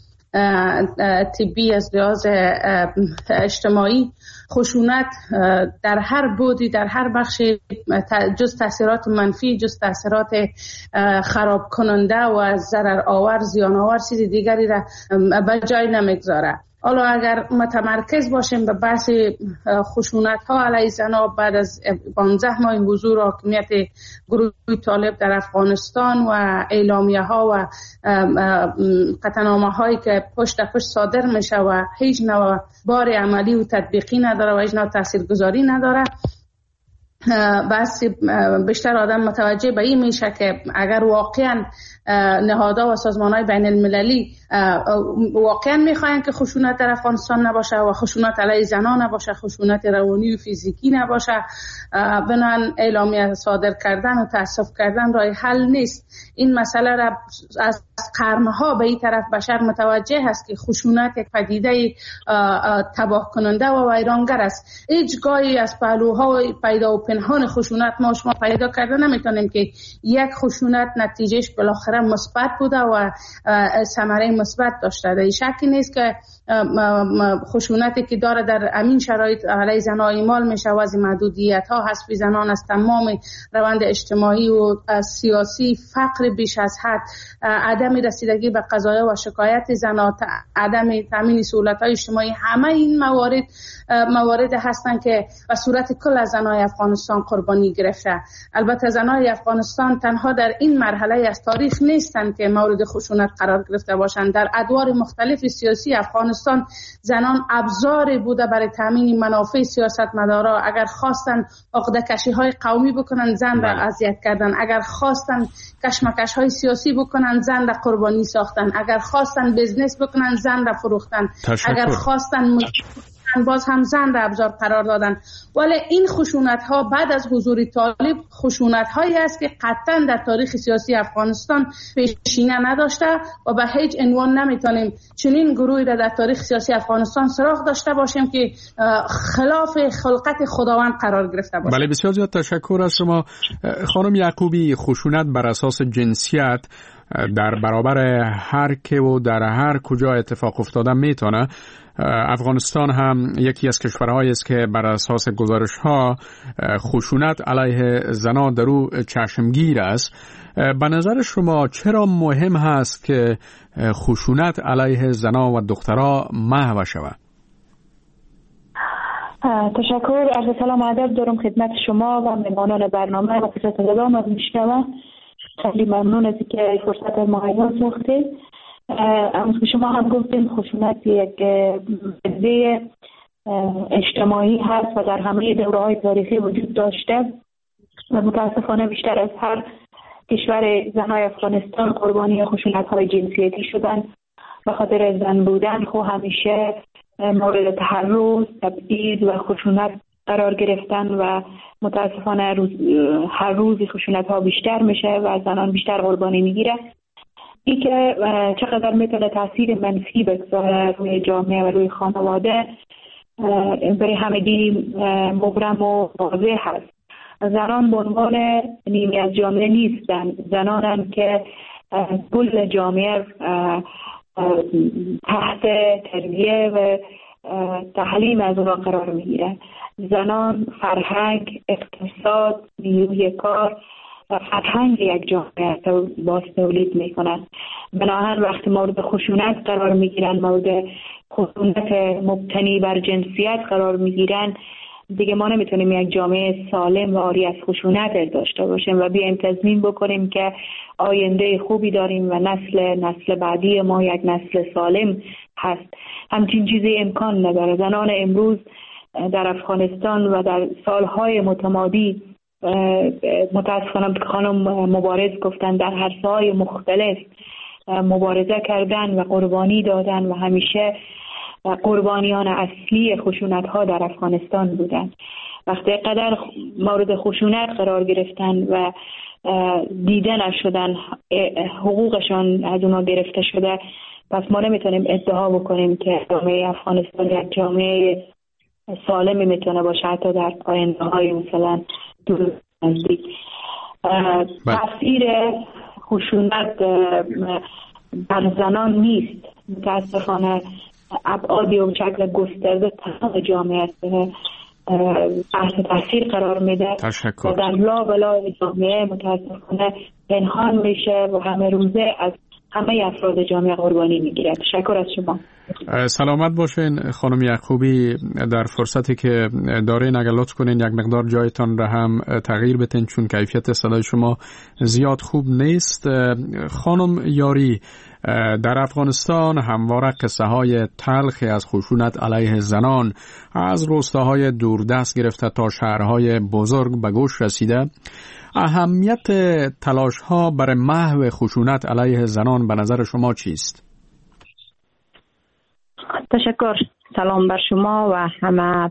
طبی، از لحاظ اجتماعی، خشونت در هر بودی، در هر بخش، جز تاثیرات منفی، جز تاثیرات خراب کننده و ضرر آور، زیان آور، چیز دیگری را به جای نمیگذاره. حالا اگر متمرکز باشیم به بحث خشونت ها علیه زنها بعد از پانزده ماه حضور حاکمیت گروه طالب در افغانستان و اعلامیه ها و قطعنامه هایی که پشت پشت صادر میشه و هیچ نوع بار عملی و تطبیقی نداره و هیچ نوع تاثیرگذاری نداره، بس بیشتر آدم متوجه به این میشه که اگر واقعا نهادها و سازمان‌های بین المللی واقعا میخواین که خشونت در افغانستان نباشه و خشونت علیه زنان نباشه، خشونت روانی و فیزیکی نباشه، بنان اعلامیه صادر کردن و تأسف کردن راه حل نیست. این مسئله را از قرنها به این طرف بشر متوجه هست که خشونت یک پدیده تباه کننده و ویرانگر است. هیچ گاهی از پهلوهای پیدا و پنهان خشونت ما شما پیدا کرده نمیتونیم که یک خشونت نتیجهش بالاخره مثبت بوده و ثمره مثبت داشته. در شکی نیست که خشونتی که داره در امین شرایط علیه زنان اعمال میشه و از محدودیت ها حذف زنان از تمام روند اجتماعی و سیاسی، فقر بیش از حد، عدم رسیدگی به قضایا و شکایت زنان، عدم تامین سهولت های اجتماعی، همه این موارد موارد هستند که به صورت کل از زنان افغانستان قربانی گرفته. البته زنان افغانستان تنها در این مرحله از تاریخ نیستند که مورد خشونت قرار گرفته باشند. در ادوار مختلف سیاسی افغانستان زنان ابزاری بوده برای تامین منافع سیاستمدارا. اگر خواستن عقده کشی های قومی بکنن، زن را اذیت کردن. اگر خواستن کشمکش های سیاسی بکنن، زن را قربانی ساختن. اگر خواستن بزنس بکنن، زن را فروختن. تشکر. اگر خواستن باز هم زن را ابزار قرار دادن. ولی این خشونت ها بعد از حضور طالب خشونت هایی است که قطعا در تاریخ سیاسی افغانستان پیشینه نداشته و به هیچ عنوان نمیتونیم چنین گروهی را در تاریخ سیاسی افغانستان سراغ داشته باشیم که خلاف خلقت خداوند قرار گرفته باشه. بله، بسیار زیاد تشکر از شما خانم یعقوبی. خشونت بر اساس جنسیت در برابر هر که و در هر کجا اتفاق افتاده میتونه. افغانستان هم یکی از کشورهایی است که بر اساس گزارش‌ها خشونت علیه زنان در او چشمگیر است. به نظر شما چرا مهم هست که خشونت علیه زنان و دخترها محو شود؟ تشکر. عرض سلام و ادب دارم خدمت شما و مهمانان برنامه و صدام از میشنوم. خیلی ممنون از که فرصت مهیا ساختید. امروز که شما هم گفتین خشونت یک پدیده اجتماعی هست و در همه دوره‌های تاریخی وجود داشته و متاسفانه بیشتر از هر کشور زنهای افغانستان قربانی خشونت‌های جنسیتی شدن. به خاطر زن بودن خو همیشه مورد تحرش، تبعیض و خشونت قرار گرفتن و متاسفانه روز هر روز خشونت‌ها بیشتر میشه و زنان بیشتر قربانی میگیره. این که چقدر میتونه تاثیر منفی بگذاره روی جامعه و روی خانواده برای همگی مبرم و واضح هست. زنان به عنوان نیمی از جامعه نیستن، زنانن که کل جامعه تحت تربیه و تعلیم از اونا قرار میگیرن. زنان فرهنگ، اقتصاد، نیروی کار و فرهنگ یک جامعه باز تولید میکنن. بنابراین وقتی مورد خشونت قرار میگیرن، مورد خشونت مبتنی بر جنسیت قرار میگیرن، دیگه ما نمیتونیم یک جامعه سالم و عاری از خشونت داشته باشیم و بیایم تضمین بکنیم که آینده خوبی داریم و نسل نسل بعدی ما یک نسل سالم هست. همچین چیزی امکان نداره. زنان امروز در افغانستان و در سالهای متمادی متاسفانه خانم مبارز گفتن در هر ساهای مختلف مبارزه کردن و قربانی دادن و همیشه قربانیان اصلی خشونت ها در افغانستان بودند. وقتی قدر مورد خشونت قرار گرفتن و دیده نشدن، حقوقشان از اونا گرفته شده، پس ما نمیتونیم ادعا بکنیم که جامعه افغانستان یک جامعه سالمی میتونه باشه حتی در آینده های مثلا دور نزدیک. تاثیر خشونت بر زنان نیست، متاسفانه ابعادی و شکل گسترده تمام جامعه تحت تاثیر قرار میده و در لابلای جامعه متاسفانه پنهان میشه و همه روزه از همه افراد جامعه قربانی میگیره. تشکر از شما. سلامت باشین خانم یعقوبی. در فرصتی که دارین اگر لطف کنین یک مقدار جایتان را هم تغییر بتین چون کیفیت صدای شما زیاد خوب نیست. خانم یاری، در افغانستان همواره قصه های تلخی از خشونت علیه زنان از روستاهای دوردست گرفته تا شهرهای بزرگ به گوش رسیده. اهمیت تلاش ها برای محو خشونت علیه زنان به نظر شما چیست؟ تشکر. سلام بر شما و همه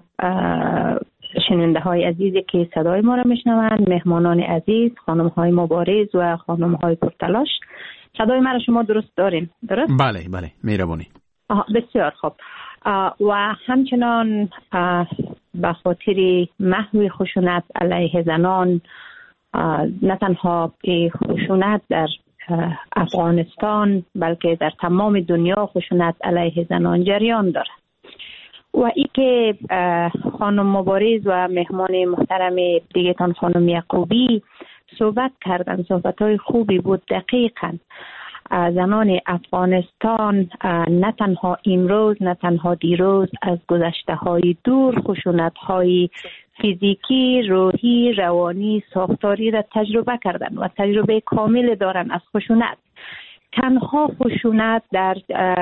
شنونده های عزیزی که صدای ما را میشنوند، مهمانان عزیز، خانم های مبارز و خانم های پرتلاش. صدای ما را شما درست دارین؟ درست؟ بله بله، مهربانی. بسیار خوب. و همچنان به خاطر محو خشونت علیه زنان، نه تنها خشونت در افغانستان بلکه در تمام دنیا خشونت علیه زنان جریان دارد و ای که خانم مبارز و مهمان محترم دیگه‌تان خانم یعقوبی صحبت کردن، صحبت‌های خوبی بود. دقیقاً زنان افغانستان نه تنها امروز نه تنها دیروز از گذشته‌های دور خشونت‌های فیزیکی، روحی، روانی، ساختاری را تجربه کردن و تجربه کامل دارن از خشونت. تنها خشونت در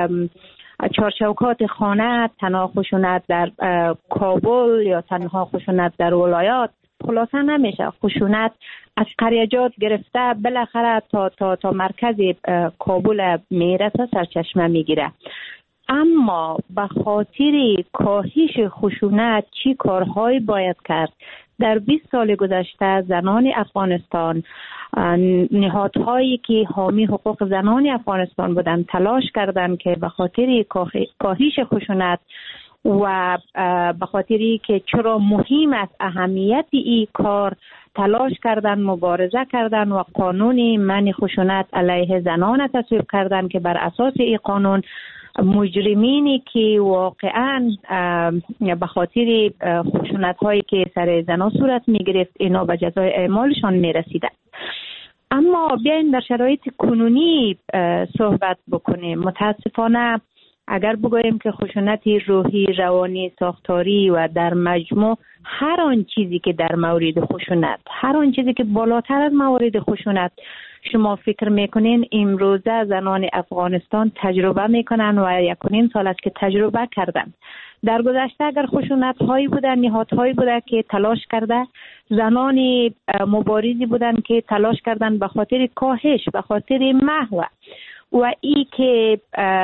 چارچوکات خانه، تنها خشونت در کابل یا تنها خشونت در ولایات خلاصه نمیشه. خشونت از قریجات گرفته بالاخره تا تا تا مرکز کابل میرسه، سرچشمه میگیره. اما به خاطر کاهش خشونت چی کارهایی باید کرد؟ در بیست سال گذشته زنان افغانستان، نهادهایی که حامی حقوق زنان افغانستان بودند، تلاش کردند که به خاطر کاهش خشونت و به خاطری که چرا مهم است اهمیت این کار، تلاش کردن، مبارزه کردن و قانون منع خشونت علیه زنان تصویب کردن که بر اساس این قانون مجرمینی که واقعا به خاطر خشونت هایی که سر زنان صورت می گرفت اینا به جزای اعمالشان می رسیدن. اما بیاین در شرایط کنونی صحبت بکنیم. متاسفانه اگر بگوییم که خشونت روحی، روانی، ساختاری و در مجموع هر آن چیزی که در مورد خشونت، هر آن چیزی که بالاتر از موارد خشونت شما فکر میکنین امروزه زنان افغانستان تجربه میکنن و یک و نیم سال است که تجربه کردن. در گذشته اگر خشونت هایی بودن، نهادهایی بوده که تلاش کرده، زنان مبارزی بودن که تلاش کردن به خاطر کاهش، به خاطر محو و ای که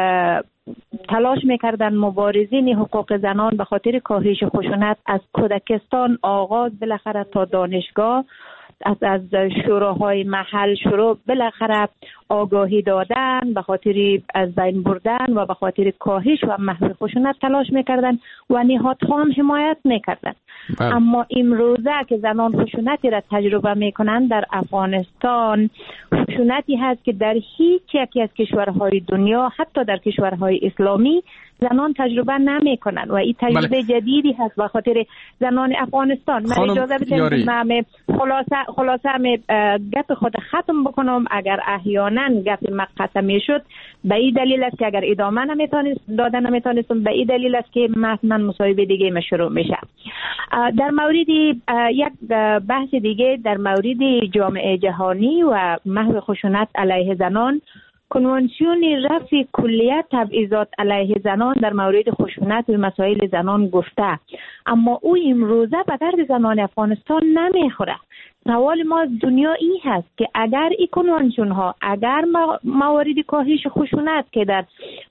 تلاش میکردن مبارزین حقوق زنان به خاطر کاهش خشونت از کودکستان آغاز بالاخره تا دانشگاه، از از شوراهای محل شروع بالاخره آگاهی دادن، به خاطر از بین بردن و به خاطر کاهش و محو خشونت تلاش میکردن و نهادها هم حمایت میکردن. اما امروزه که زنان خشونتی را تجربه میکنن در افغانستان، خشونتی هست که در هیچ یکی از کشورهای دنیا، حتی در کشورهای اسلامی زنان تجربه نمی کنن و این تجربه بله. جدیدی هست به خاطر زنان افغانستان. من اجازه بدید من خلاصه خلاصه می گپ خود ختم بکنم. اگر احیانا گپ مقطع میشد به این دلیل است که اگر ادامه نمیتونست دادن نمیتونستم، به این دلیل است که من مصاحبه دیگه ما شروع میشه. در مورد یک بحث دیگه در مورد جامعه جهانی و محو خشونت علیه زنان، کنوانسیون رفع کلیه تبعیضات علیه زنان در مورد خشونت و مسائل زنان گفته، اما او امروزه به درد زنان افغانستان نمیخوره. سوال ما دنیا این هست که اگر این کنوانسیون ها، اگر موارد کاهش خشونت که در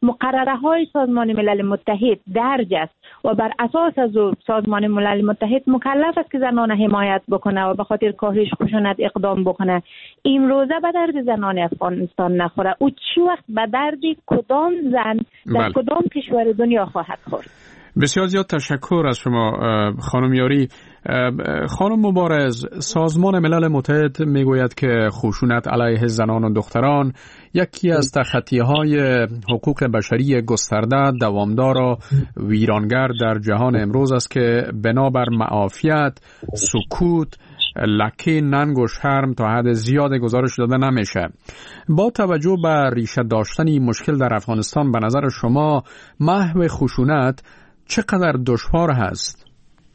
مقرره های سازمان ملل متحد درج است و بر اساس از سازمان ملل متحد مکلف است که زنان حمایت بکنه و به خاطر کاهش خشونت اقدام بکنه. امروزه به درد زنان افغانستان نخوره، او چی وقت به درد کدام زن در بله. کدام کشور دنیا خواهد خورد؟ بسیار زیاد تشکر از شما خانم یاری. خانم مبارز، سازمان ملل متحد میگوید که خشونت علیه زنان و دختران یکی از تخطی‌های حقوق بشری گسترده، دوامدار و ویرانگر در جهان امروز است که بنابر معافیت، سکوت، لکه، ننگ و شرم تا حد زیاد گزارش داده نمیشه. با توجه به ریشه داشتن این مشکل در افغانستان، به نظر شما محو خشونت چقدر دشوار هست؟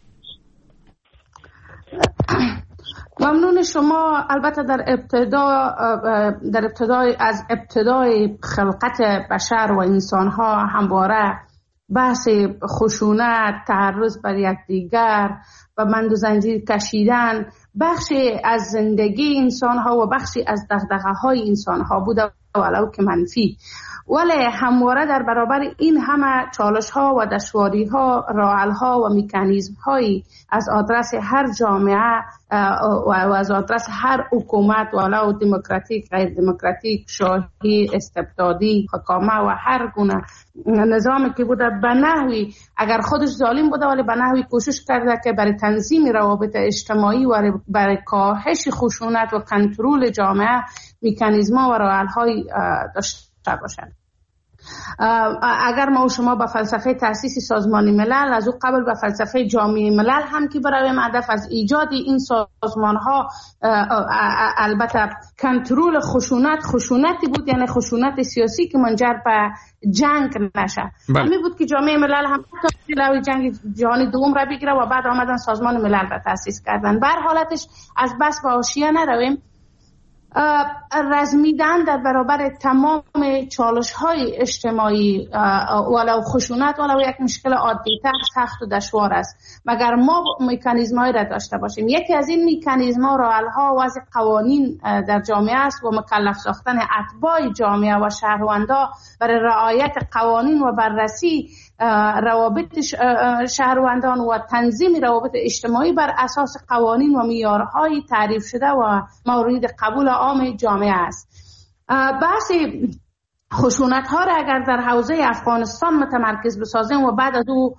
ممنون شما. البته در ابتدا در ابتدای از ابتدای خلقت بشر و انسان‌ها همواره بحث خشونت، تعرض بر یکدیگر و بند و زنجیر کشیدن بخشی از زندگی انسان‌ها و بخشی از دغدغه‌های انسان‌ها بوده، ولو که منفی. ولی همواره در برابر این همه چالش‌ها و دشواری‌ها، راه‌حل‌ها و مکانیزم‌هایی از آدرس هر جامعه و از آدرس هر حکومت، ولو دموکراتیک، غیر دموکراتیک، شاهی، استبدادی، حکامه و هر گونه نظامی که بوده، به نحوی اگر خودش ظالم بوده ولی به نحوی کوشش کرده که برای تنظیم روابط اجتماعی و برای کاهش خشونت و کنترل جامعه مکانیزم‌ها و راه‌حل‌های داشته باشند. اگر ما و شما با فلسفه تأسیس سازمان ملل از او قبل به فلسفه جامعه ملل هم که برویم، هدف از ایجاد این سازمان ها البته کنترل خشونت خشونتی بود، یعنی خشونت سیاسی که منجر به جنگ نشه. همین بود که جامعه ملل هم جلوی جنگ جهانی دوم را بگیره و بعد آمدن سازمان ملل را تأسیس کردن. بر حالتش از بس به حاشیه نرویم، رزمیدن در برابر تمام چالش های اجتماعی ولو خشونت ولو یک مشکل عادی تر سخت و دشوار است، مگر ما مکانیزم های را داشته باشیم. یکی از این مکانیزم ها راه‌حل‌ها وضع قوانین در جامعه است و مکلف ساختن اتباع جامعه و شهروندا برای رعایت قوانین و بررسی روابط شهروندان و تنظیم روابط اجتماعی بر اساس قوانین و معیارهای تعریف شده و مورد قبول عام جامعه است. بحث خشونت ها را اگر در حوزه افغانستان متمرکز بسازیم و بعد از او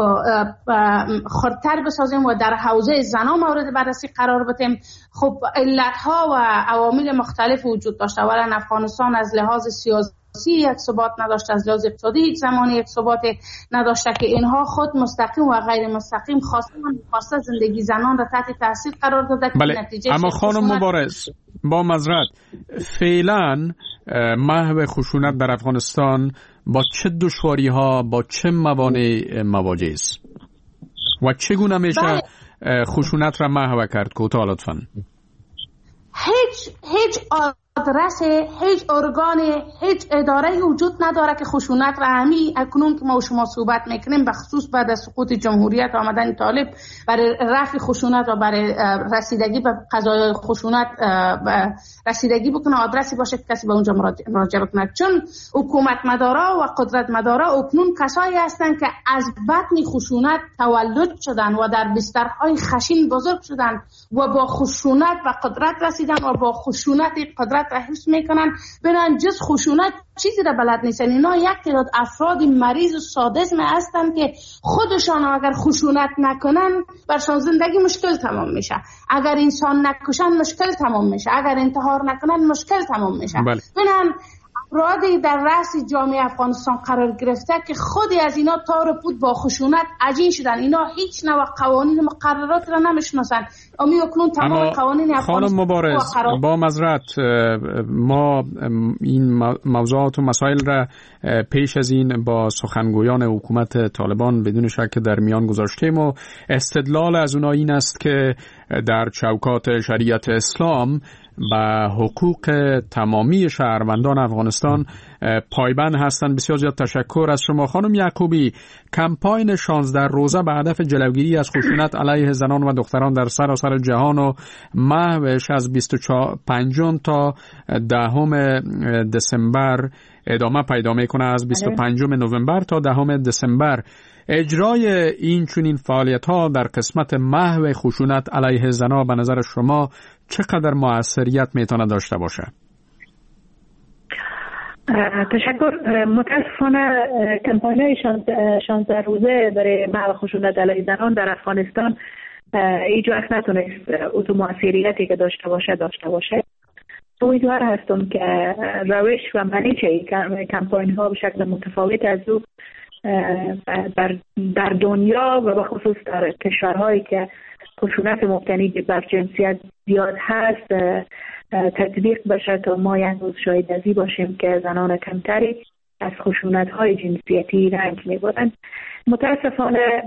خردتر بسازیم و در حوزه زنان مورد بررسی قرار بدیم، خب علت ها و عوامل مختلف وجود داشته. اولا افغانستان از لحاظ سیاسی یک ثبات نداشته، از لحاظ اقتصادی یک زمانی یک ثبات نداشته که اینها خود مستقیم و غیر مستقیم خواستن خواسته زندگی زنان را تحت تاثیر قرار داده. بله. نتیجه اما خانم مبارز، با معذرت، فعلا محو خشونت در افغانستان با چه دشواری ها، با چه موانع مواجه است و چگونه میشه بله. خشونت را محو کرد؟ کوتاه لطفاً. هیچ هیچ آدرس، هیچ ارگان، هیچ اداره وجود نداره که خشونت را همین اکنون که ما و شما صحبت میکنیم به خصوص بعد از سقوط جمهوریت آمدن طالب برای رفع خشونت و برای رسیدگی به قضایای خشونت رسیدگی بکنه، آدرسی باشه که کسی به اونجا مراجعه بکنه. چون حکومت مدارا و قدرت مدارا اکنون کسایی هستند که از بطن خشونت تولد شدن و در بسترهای خشن بزرگ شدن و با خشونت و قدرت رسیدن و با خشونت قدرت را حفظ میکنن. بنان جز خشونت چیزی را بلد نیستن. اینا یک تعداد افراد مریض و سادism هستن که خودشان اگر خشونت نکنن برشان زندگی مشکل تمام میشه، اگر انسان نکشن مشکل تمام میشه، اگر انتحار نکنن مشکل تمام میشه. بله. بنان افرادی در رأس جامعه افغانستان قرار گرفته که خودی از اینا تار و پود با خشونت عجین شدن. اینا هیچ نوع قوانین مقررات را نمیشناسن. امی اکنون تمام قوانین افغانستان. خانم مبارز، با معذرت ما این موضوعات و مسائل را پیش از این با سخنگویان حکومت طالبان بدون شک در میان گذاشتیم و استدلال از اونها این است که در چوکات شریعت اسلام به حقوق تمامی شهروندان افغانستان پایبند هستند. بسیار زیاد تشکر از شما. خانم یعقوبی، کمپاین شانزده روزه به هدف جلوگیری از خشونت علیه زنان و دختران در سراسر جهان و محوش از بیست و پنج تا دهم دسامبر ادامه پیدا میکنه از بیست و پنجم نوامبر تا دهم دسامبر. اجرای این چنین فعالیت ها در قسمت محو خشونت علیه زنها به نظر شما چقدر موثریت میتونه داشته باشه؟ تشکر. متاسفانه کمپاین های شانزده روزه برای محو خشونت علیه زنان در افغانستان هیچ وقت نتونست اتو موثریتی که داشته باشه داشته باشه. امیدوار هستم که روش و منیچه کمپاین ها به شکل متفاوت از او در, در دنیا و به خصوص در کشورهایی که خشونت مبتنی بر جنسیت زیاد هست تطبیق بشه تا ما یک روز شاهد ازی باشیم که زنان کمتری از خشونت های جنسیتی رنج میبرند. متاسفانه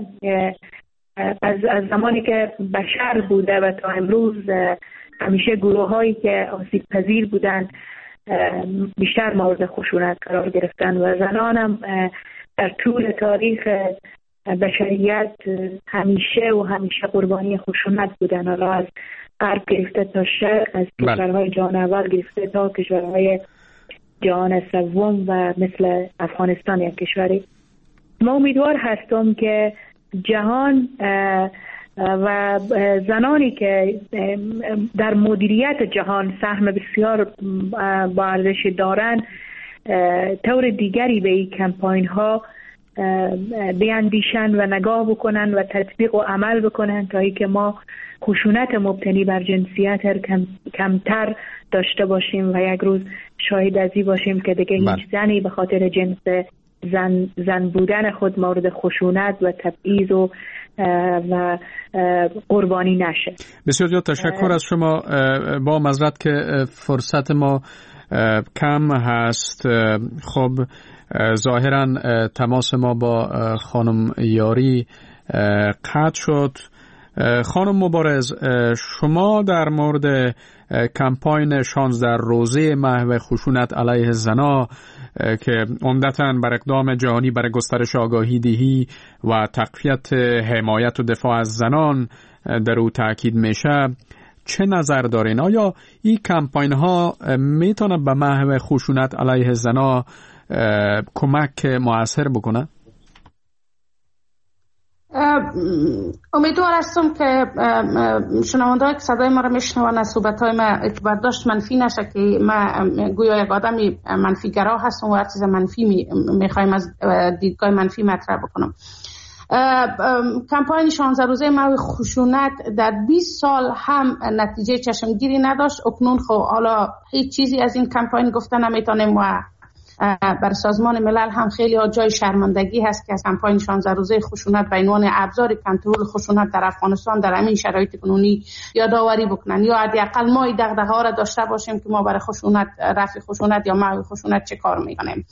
از, از زمانی که بشر بوده و تا امروز همیشه گروه هایی که آسیب پذیر بودند بیشتر مورد خشونت قرار گرفتن و زنان هم در طول تاریخ بشریت همیشه و همیشه قربانی خشونت بودن، حالا از غرب گرفته تا شرق، از کشورهای جهان اول گرفته تا کشورهای جهان سوم و مثل افغانستان یک کشوری. ما امیدوار هستم که جهان و زنانی که در مدیریت جهان سهم بسیار با ارزش دارند طور دیگری به این کمپاین ها بیاندیشن و نگاه بکنن و تطبیق و عمل بکنن تا ای که ما خشونت مبتنی بر جنسیت کم، کمتر داشته باشیم و یک روز شاهد ازی باشیم که دیگه هیچ زنی به خاطر جنس زن, زن بودن خود مورد خشونت و تبعیض و و قربانی نشه. بسیار زیاد تشکر از شما. با معذرت که فرصت ما کم هست، خب ظاهرا تماس ما با خانم یاری قطع شد. خانم مبارز، شما در مورد کمپاین شانزده روزه محو خشونت علیه زنها که عمدتاً بر اقدام جهانی برای گسترش آگاهی دهی و تقویت حمایت و دفاع از زنان در او تاکید میشه، چه نظر دارین؟ آیا این کمپاین ها میتونه به محو خشونت علیه زنها کمک مؤثر بکنه؟ امیدوار هستم که شنونده‌ها که صدای ما را میشنوند از صحبت‌های ما برداشت منفی نشه که ما گویا یک آدم منفی گرا هستم و هر چیز منفی میخوایم از دیدگاه منفی مطرح بکنم. کمپاین شانزده روزه محو خشونت در بیست سال هم نتیجه چشمگیری نداشت. اکنون خب حالا هیچ چیزی از این کمپاین گفته نمیتونیم و بر سازمان ملل هم خیلی ها جای شرمندگی هست که از کمپاین شانزده روزه خشونت به عنوان ابزار کنترل خشونت در افغانستان در همین شرایط کنونی یادآوری بکنن یا حداقل ما این دغدغه ها را داشته باشیم که ما برای خشونت، رفع خشونت یا محو خشونت چه کار میکنیم.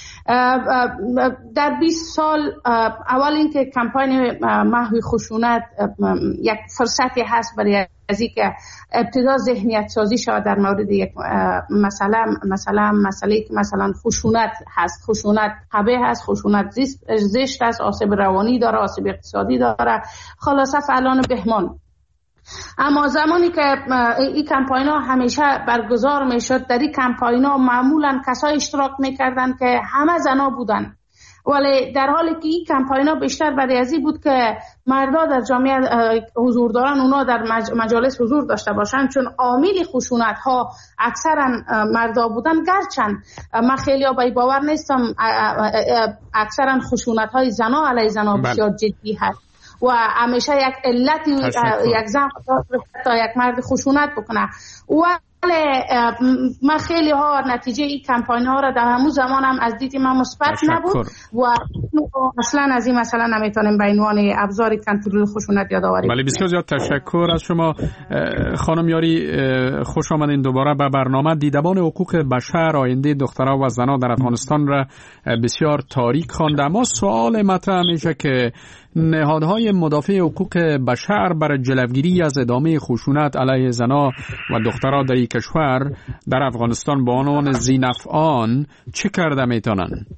در بیست سال اول اینکه کمپاین محو خشونت یک فرصتی هست برای از اینکه ابتدا ذهنیت سازی شود در مورد یک مثلا مثلا مسئله که مثلا خشونت هست، خشونت قبیح هست، خشونت زشت است، آسیب روانی داره، آسیب اقتصادی داره، خلاصه فعلان بهمان. اما زمانی که این کمپاین ها همیشه برگزار می شد، در این کمپاین ها معمولا کسای اشتراک می کردن که همه زنا بودن، ولی در حالی که این کمپاین ها بیشتر برای ازی بود که مردا در جامعه حضور دارن، اونا در مجالس حضور داشته باشن، چون عامل خشونت ها اکثرا مردا بودن. گرچند من خیلی ها بای باور نیستم اکثرا خشونت های زنا علیه زنا بسیار جدی هست و همیشه یک علتی یک زن تا یک مرد خشونت بکنه. ولی من خیلی ها نتیجه این کمپاین ها را در همون زمان هم از دید من مثبت نبود و اصلا از این مثلا نمیتونیم به عنوان ابزار کنترل خشونت یادآوری کنیم. بله، بسیار زیاد تشکر از شما خانم یاری. خوش آمدین دوباره به برنامه. دیدبان حقوق بشر آینده دخترها و زنها در افغانستان را بسیار تاریک خوانده. اما سوال مطرح میشه که نهادهای مدافع حقوق بشر برای جلوگیری از ادامه خشونت علیه زنها و دخترها در این کشور در افغانستان با عنوان ذی‌نفعان چه کرده میتونن؟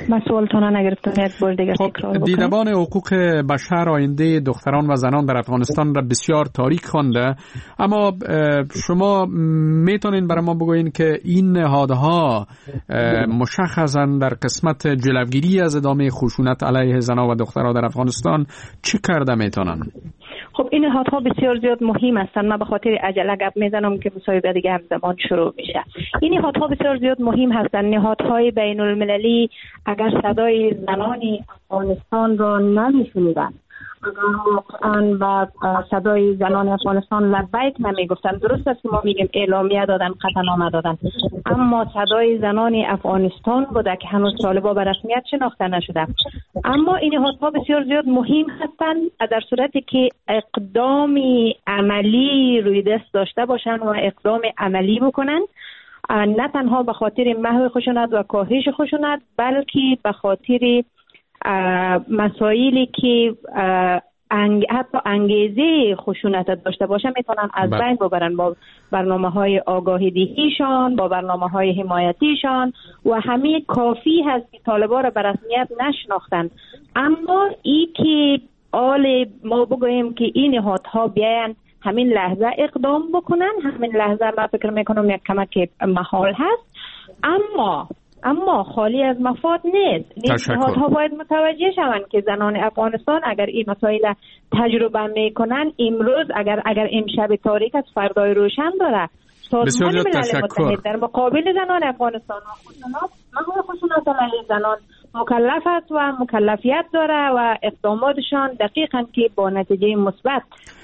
من سوالتون نگرفتم، یک بار دیگه تکرار بکنید. دیدبان حقوق بشر آینده دختران و زنان در افغانستان را بسیار تاریک خوانده، اما شما میتونین برای ما بگوین که این نهادها مشخصا در قسمت جلوگیری از ادامه خشونت علیه زنان و دختران در افغانستان چی کرده میتونن؟ خب این نهادها بسیار زیاد مهم هستند. من به خاطر عجله گپ میزنم که مصاحبه دیگه همزمان شروع میشه. این نهادها بسیار زیاد مهم هستند. نهادهای بین المللی اگر صدای زنان افغانستان را نمیشنیدن، اگر و صدای زنان افغانستان لبیک نمیگفتن، درست است که ما میگیم اعلامیه دادن، قطعنامه دادن، اما صدای زنان افغانستان بوده که هنوز طالبان به رسمیت شناخته نشده. اما این نهادها بسیار زیاد مهم هستند در صورتی که اقدام عملی روی دست داشته باشن و اقدام عملی بکنن، نه تنها به خاطر محو خشونت و کاهش خشونت، بلکه به خاطر مسائلی که انگ... حتی انگیزه خشونت داشته باشه میتونن از بین ببرن با برنامه های آگاهی دهیشان، با برنامه های حمایتیشان، و همه کافی هست که طالبان را به رسمیت نشناختن. اما ای که آل ما بگوییم که این نهادها بیاین همین لحظه اقدام بکنن، همین لحظه من فکر میکنم یک کمک محال هست، اما اما خالی از مفاد نیست. نهادها باید متوجه شوند که زنان افغانستان اگر این مسائل تجربه میکنن، امروز اگر اگر امشب تاریک از فردای روشن داره. سازمان ملل متحد در مقابل زنان افغانستان و خشونت، محو خشونت علیه زنان مکلف است و مکلفیت داره و اقداماتشان دقیقاً که با نتیجه مثبت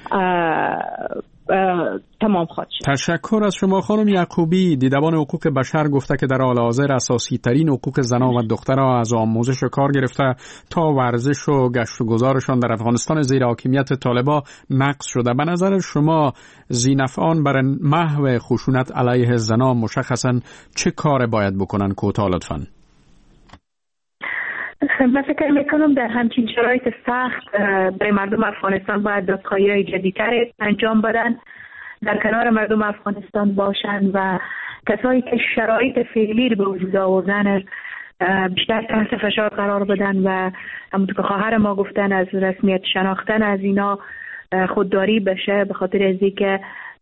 تمام خواهد شد. تشکر از شما خانم یعقوبی. دیدبان حقوق بشر گفته که در حال حاضر اساسی ترین حقوق زنان و دخترها از آموزش کار گرفته تا ورزش و گشت و گذارشان در افغانستان زیر حاکمیت طالبان نقض شده. به نظر شما ذی‌نفعان برای محو خشونت علیه زنان مشخصاً چه کار باید بکنن؟ کوتاه لطفاً. من فکر میکنم در همچین شرایط سخت برای مردم افغانستان باید دادخواهی‌های جدی‌تر انجام بدن، در کنار مردم افغانستان باشند و کسایی که شرایط فعلی رو به وجود آوردن بیشتر تحت فشار قرار بدن و همونطور که خواهر ما گفتن از رسمیت شناختن از اینا خودداری بشه، به خاطر از اینکه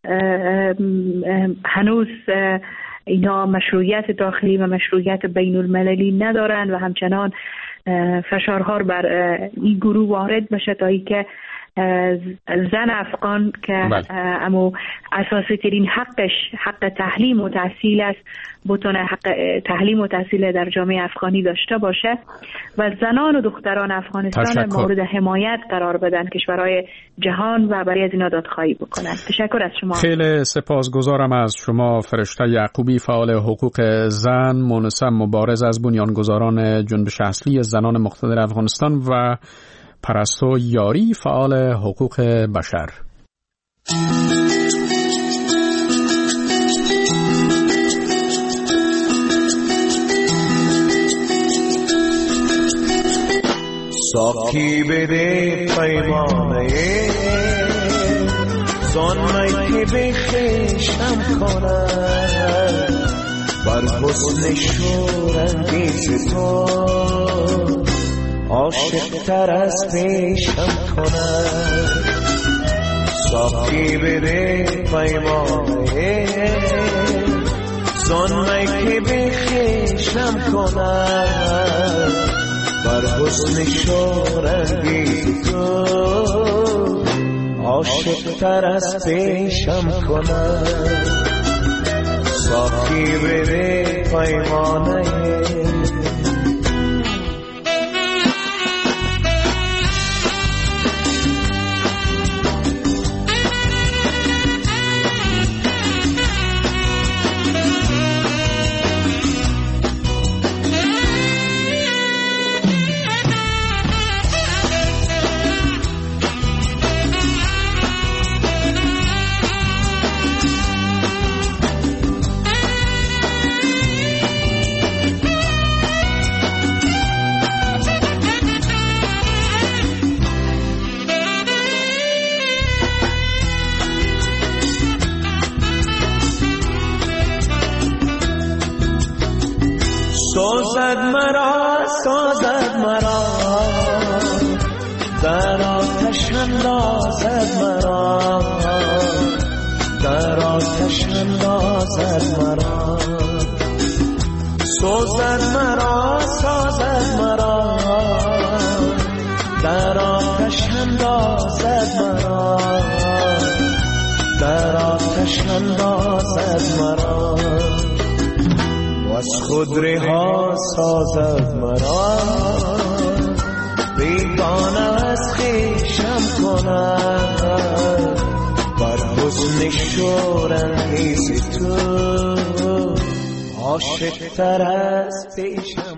هنوز اینا مشروعیت داخلی و مشروعیت بین المللی ندارن و همچنان فشارها بر این گروه وارد بشه تا ای که زن افغان که اما اساسی ترین حقش حق تعلیم و تحصیل است، بتونه حق تعلیم و تحصیل در جامعه افغانی داشته باشه و زنان و دختران افغانستان تشکر. مورد حمایت قرار بدن، کشورهای جهان و برای از اینا دادخواهی بکنن. تشکر از شما. خیلی سپاسگزارم از شما فرشته یعقوبی، فعال حقوق زن، مونسه مبارز از بنیانگذاران جنبش اصلی زنان مقتدر افغانستان، و پرستو یاری، فعال حقوق بشر. ساقی بده پیمانه زانمایی که بخشم کنم بر حسن شورانگیز تو عاشق تر از پیشم کنم. ساقی بده پیمانه زانمایی که بخشم کنم بر حسن شورانگیز تو عاشق تر از پیشم کنم. ساقی بده پیمانه سازد مرا، در آتش اندازد مرا، در آتش اندازد مرا، سوزد مرا سازد مرا، در آتش اندازد مرا، در آتش اندازد مرا، و از خود رها سازد مرا، بیگانه از خویشم کند، بر حسن شورانگیز تو عاشق تر از پیشم.